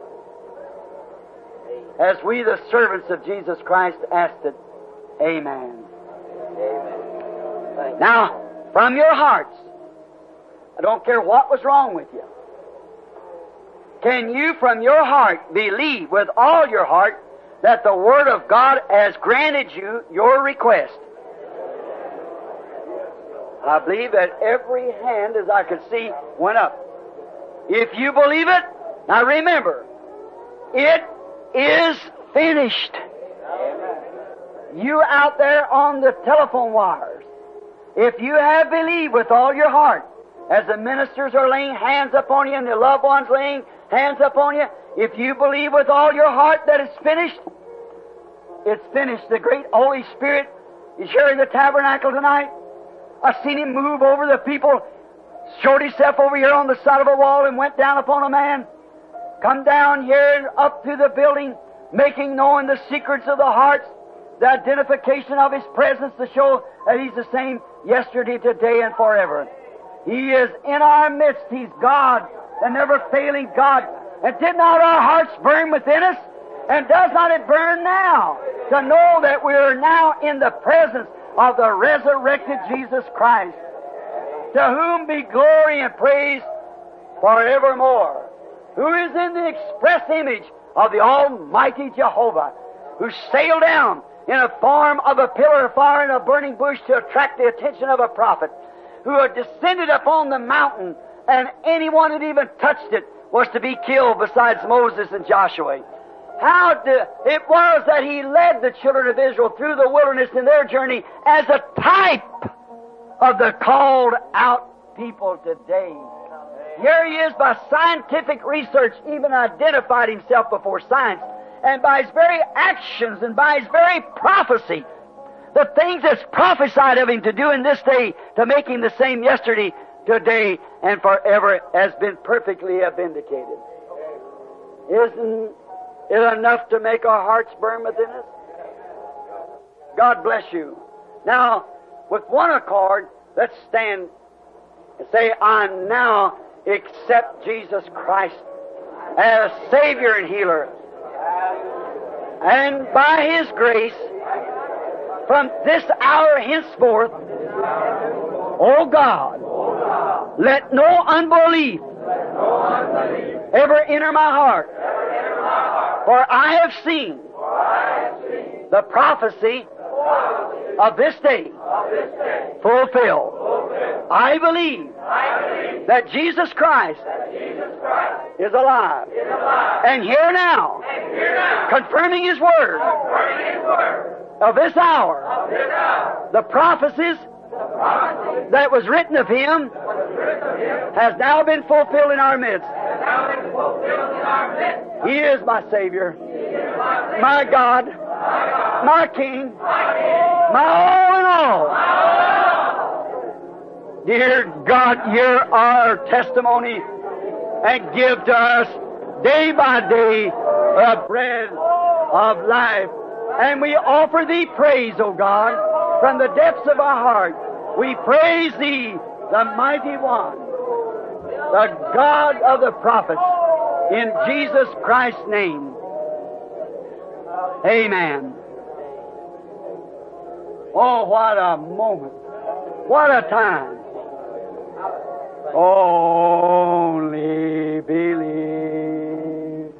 as we, the servants of Jesus Christ, asked it. Amen. Amen. Now, from your hearts, I don't care what was wrong with you, can you from your heart believe with all your heart that the Word of God has granted you your request? I believe that every hand, as I could see, went up. If you believe it, now remember, It is finished. You out there on the telephone wires, if you have believed with all your heart, as the ministers are laying hands upon you and the loved ones laying hands upon you, if you believe with all your heart that it's finished, it's finished. The great Holy Spirit is here in the tabernacle tonight. I've seen Him move over the people, showed Himself over here on the side of a wall and went down upon a man, come down here and up through the building, making known the secrets of the hearts, the identification of His presence to show that He's the same yesterday, today, and forever. He is in our midst. He's God, the never-failing God. And did not our hearts burn within us? And does not it burn now to know that we are now in the presence of the resurrected Jesus Christ, to whom be glory and praise forevermore, who is in the express image of the Almighty Jehovah, who sailed down in a form of a pillar of fire and a burning bush to attract the attention of a prophet, who had descended upon the mountain, and anyone that even touched it was to be killed besides Moses and Joshua. It was that He led the children of Israel through the wilderness in their journey as a type of the called out people today. Here He is by scientific research, even identified Himself before science, and by His very actions and by His very prophecy, the things that's prophesied of Him to do in this day to make Him the same yesterday, today, and forever has been perfectly vindicated. Isn't it enough to make our hearts burn within us? God bless you. Now, with one accord, let's stand and say, I now accept Jesus Christ as Savior and Healer. And by His grace, from this hour henceforth, O God, let no unbelief ever enter my heart. For I have seen the prophecy of this day fulfilled. I believe that Jesus Christ is alive. And here now, confirming His word of this hour, the prophecies that was written of Him has now been fulfilled in our midst. He is my Savior, my God, my King, my all in all. Dear God, hear our testimony and give to us day by day the bread of life. And we offer Thee praise, O God, from the depths of our heart. We praise Thee, the Mighty One, the God of the prophets, in Jesus Christ's name. Amen. Oh, what a moment. What a time. Only believe.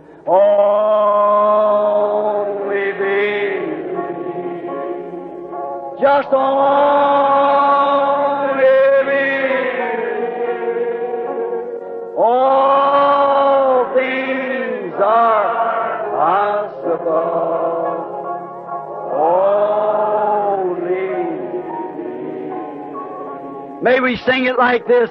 Only believe. Just only believe. All things are possible. Only believe. May we sing it like this.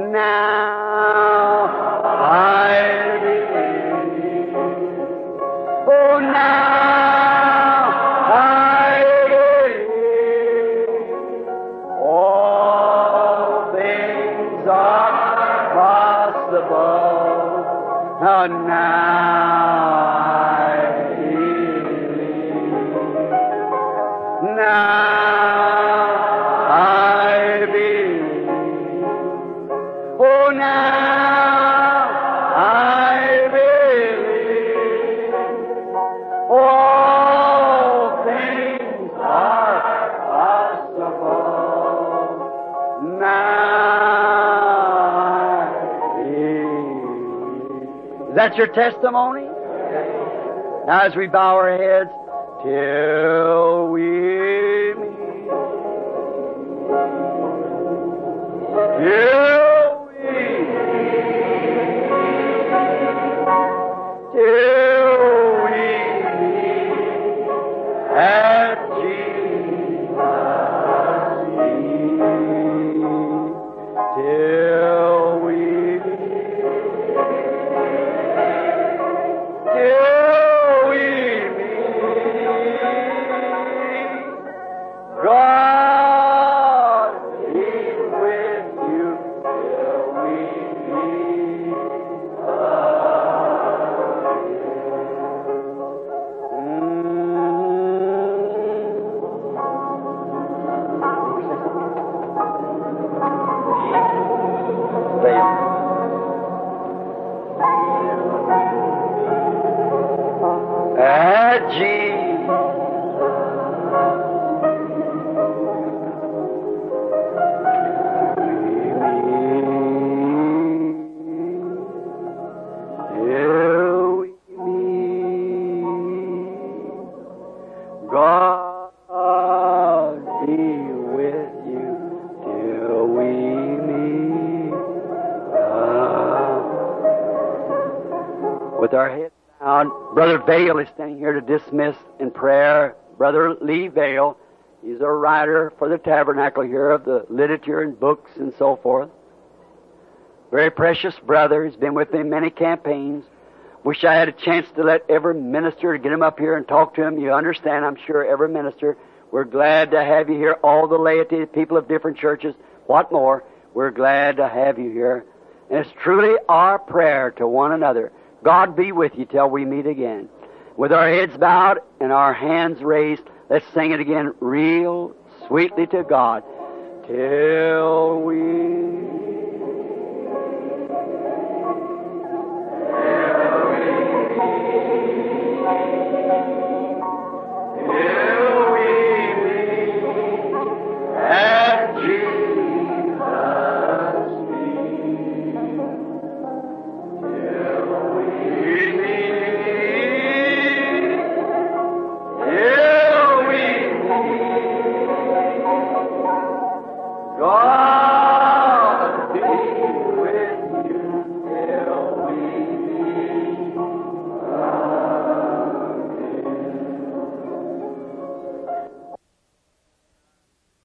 Now I believe. Oh, now I believe. All things are possible. Oh, now I believe. Now I believe. Oh, now I believe. All things are possible. Now I believe. Is that your testimony? Now as we bow our heads, till we meet. Till we meet. Till
With our heads bowed, Brother Vale is standing here to dismiss in prayer. Brother Lee Vale, he's a writer for the tabernacle here of the literature and books and so forth. Very precious brother. He's been with me in many campaigns. Wish I had a chance to let every minister to get him up here and talk to him. You understand, I'm sure, every minister. We're glad to have you here. All the laity, people of different churches. What more? We're glad to have you here. And it's truly our prayer to one another. God be with you till we meet again. With our heads bowed and our hands raised, let's sing it again real sweetly to God. Till we... Till we meet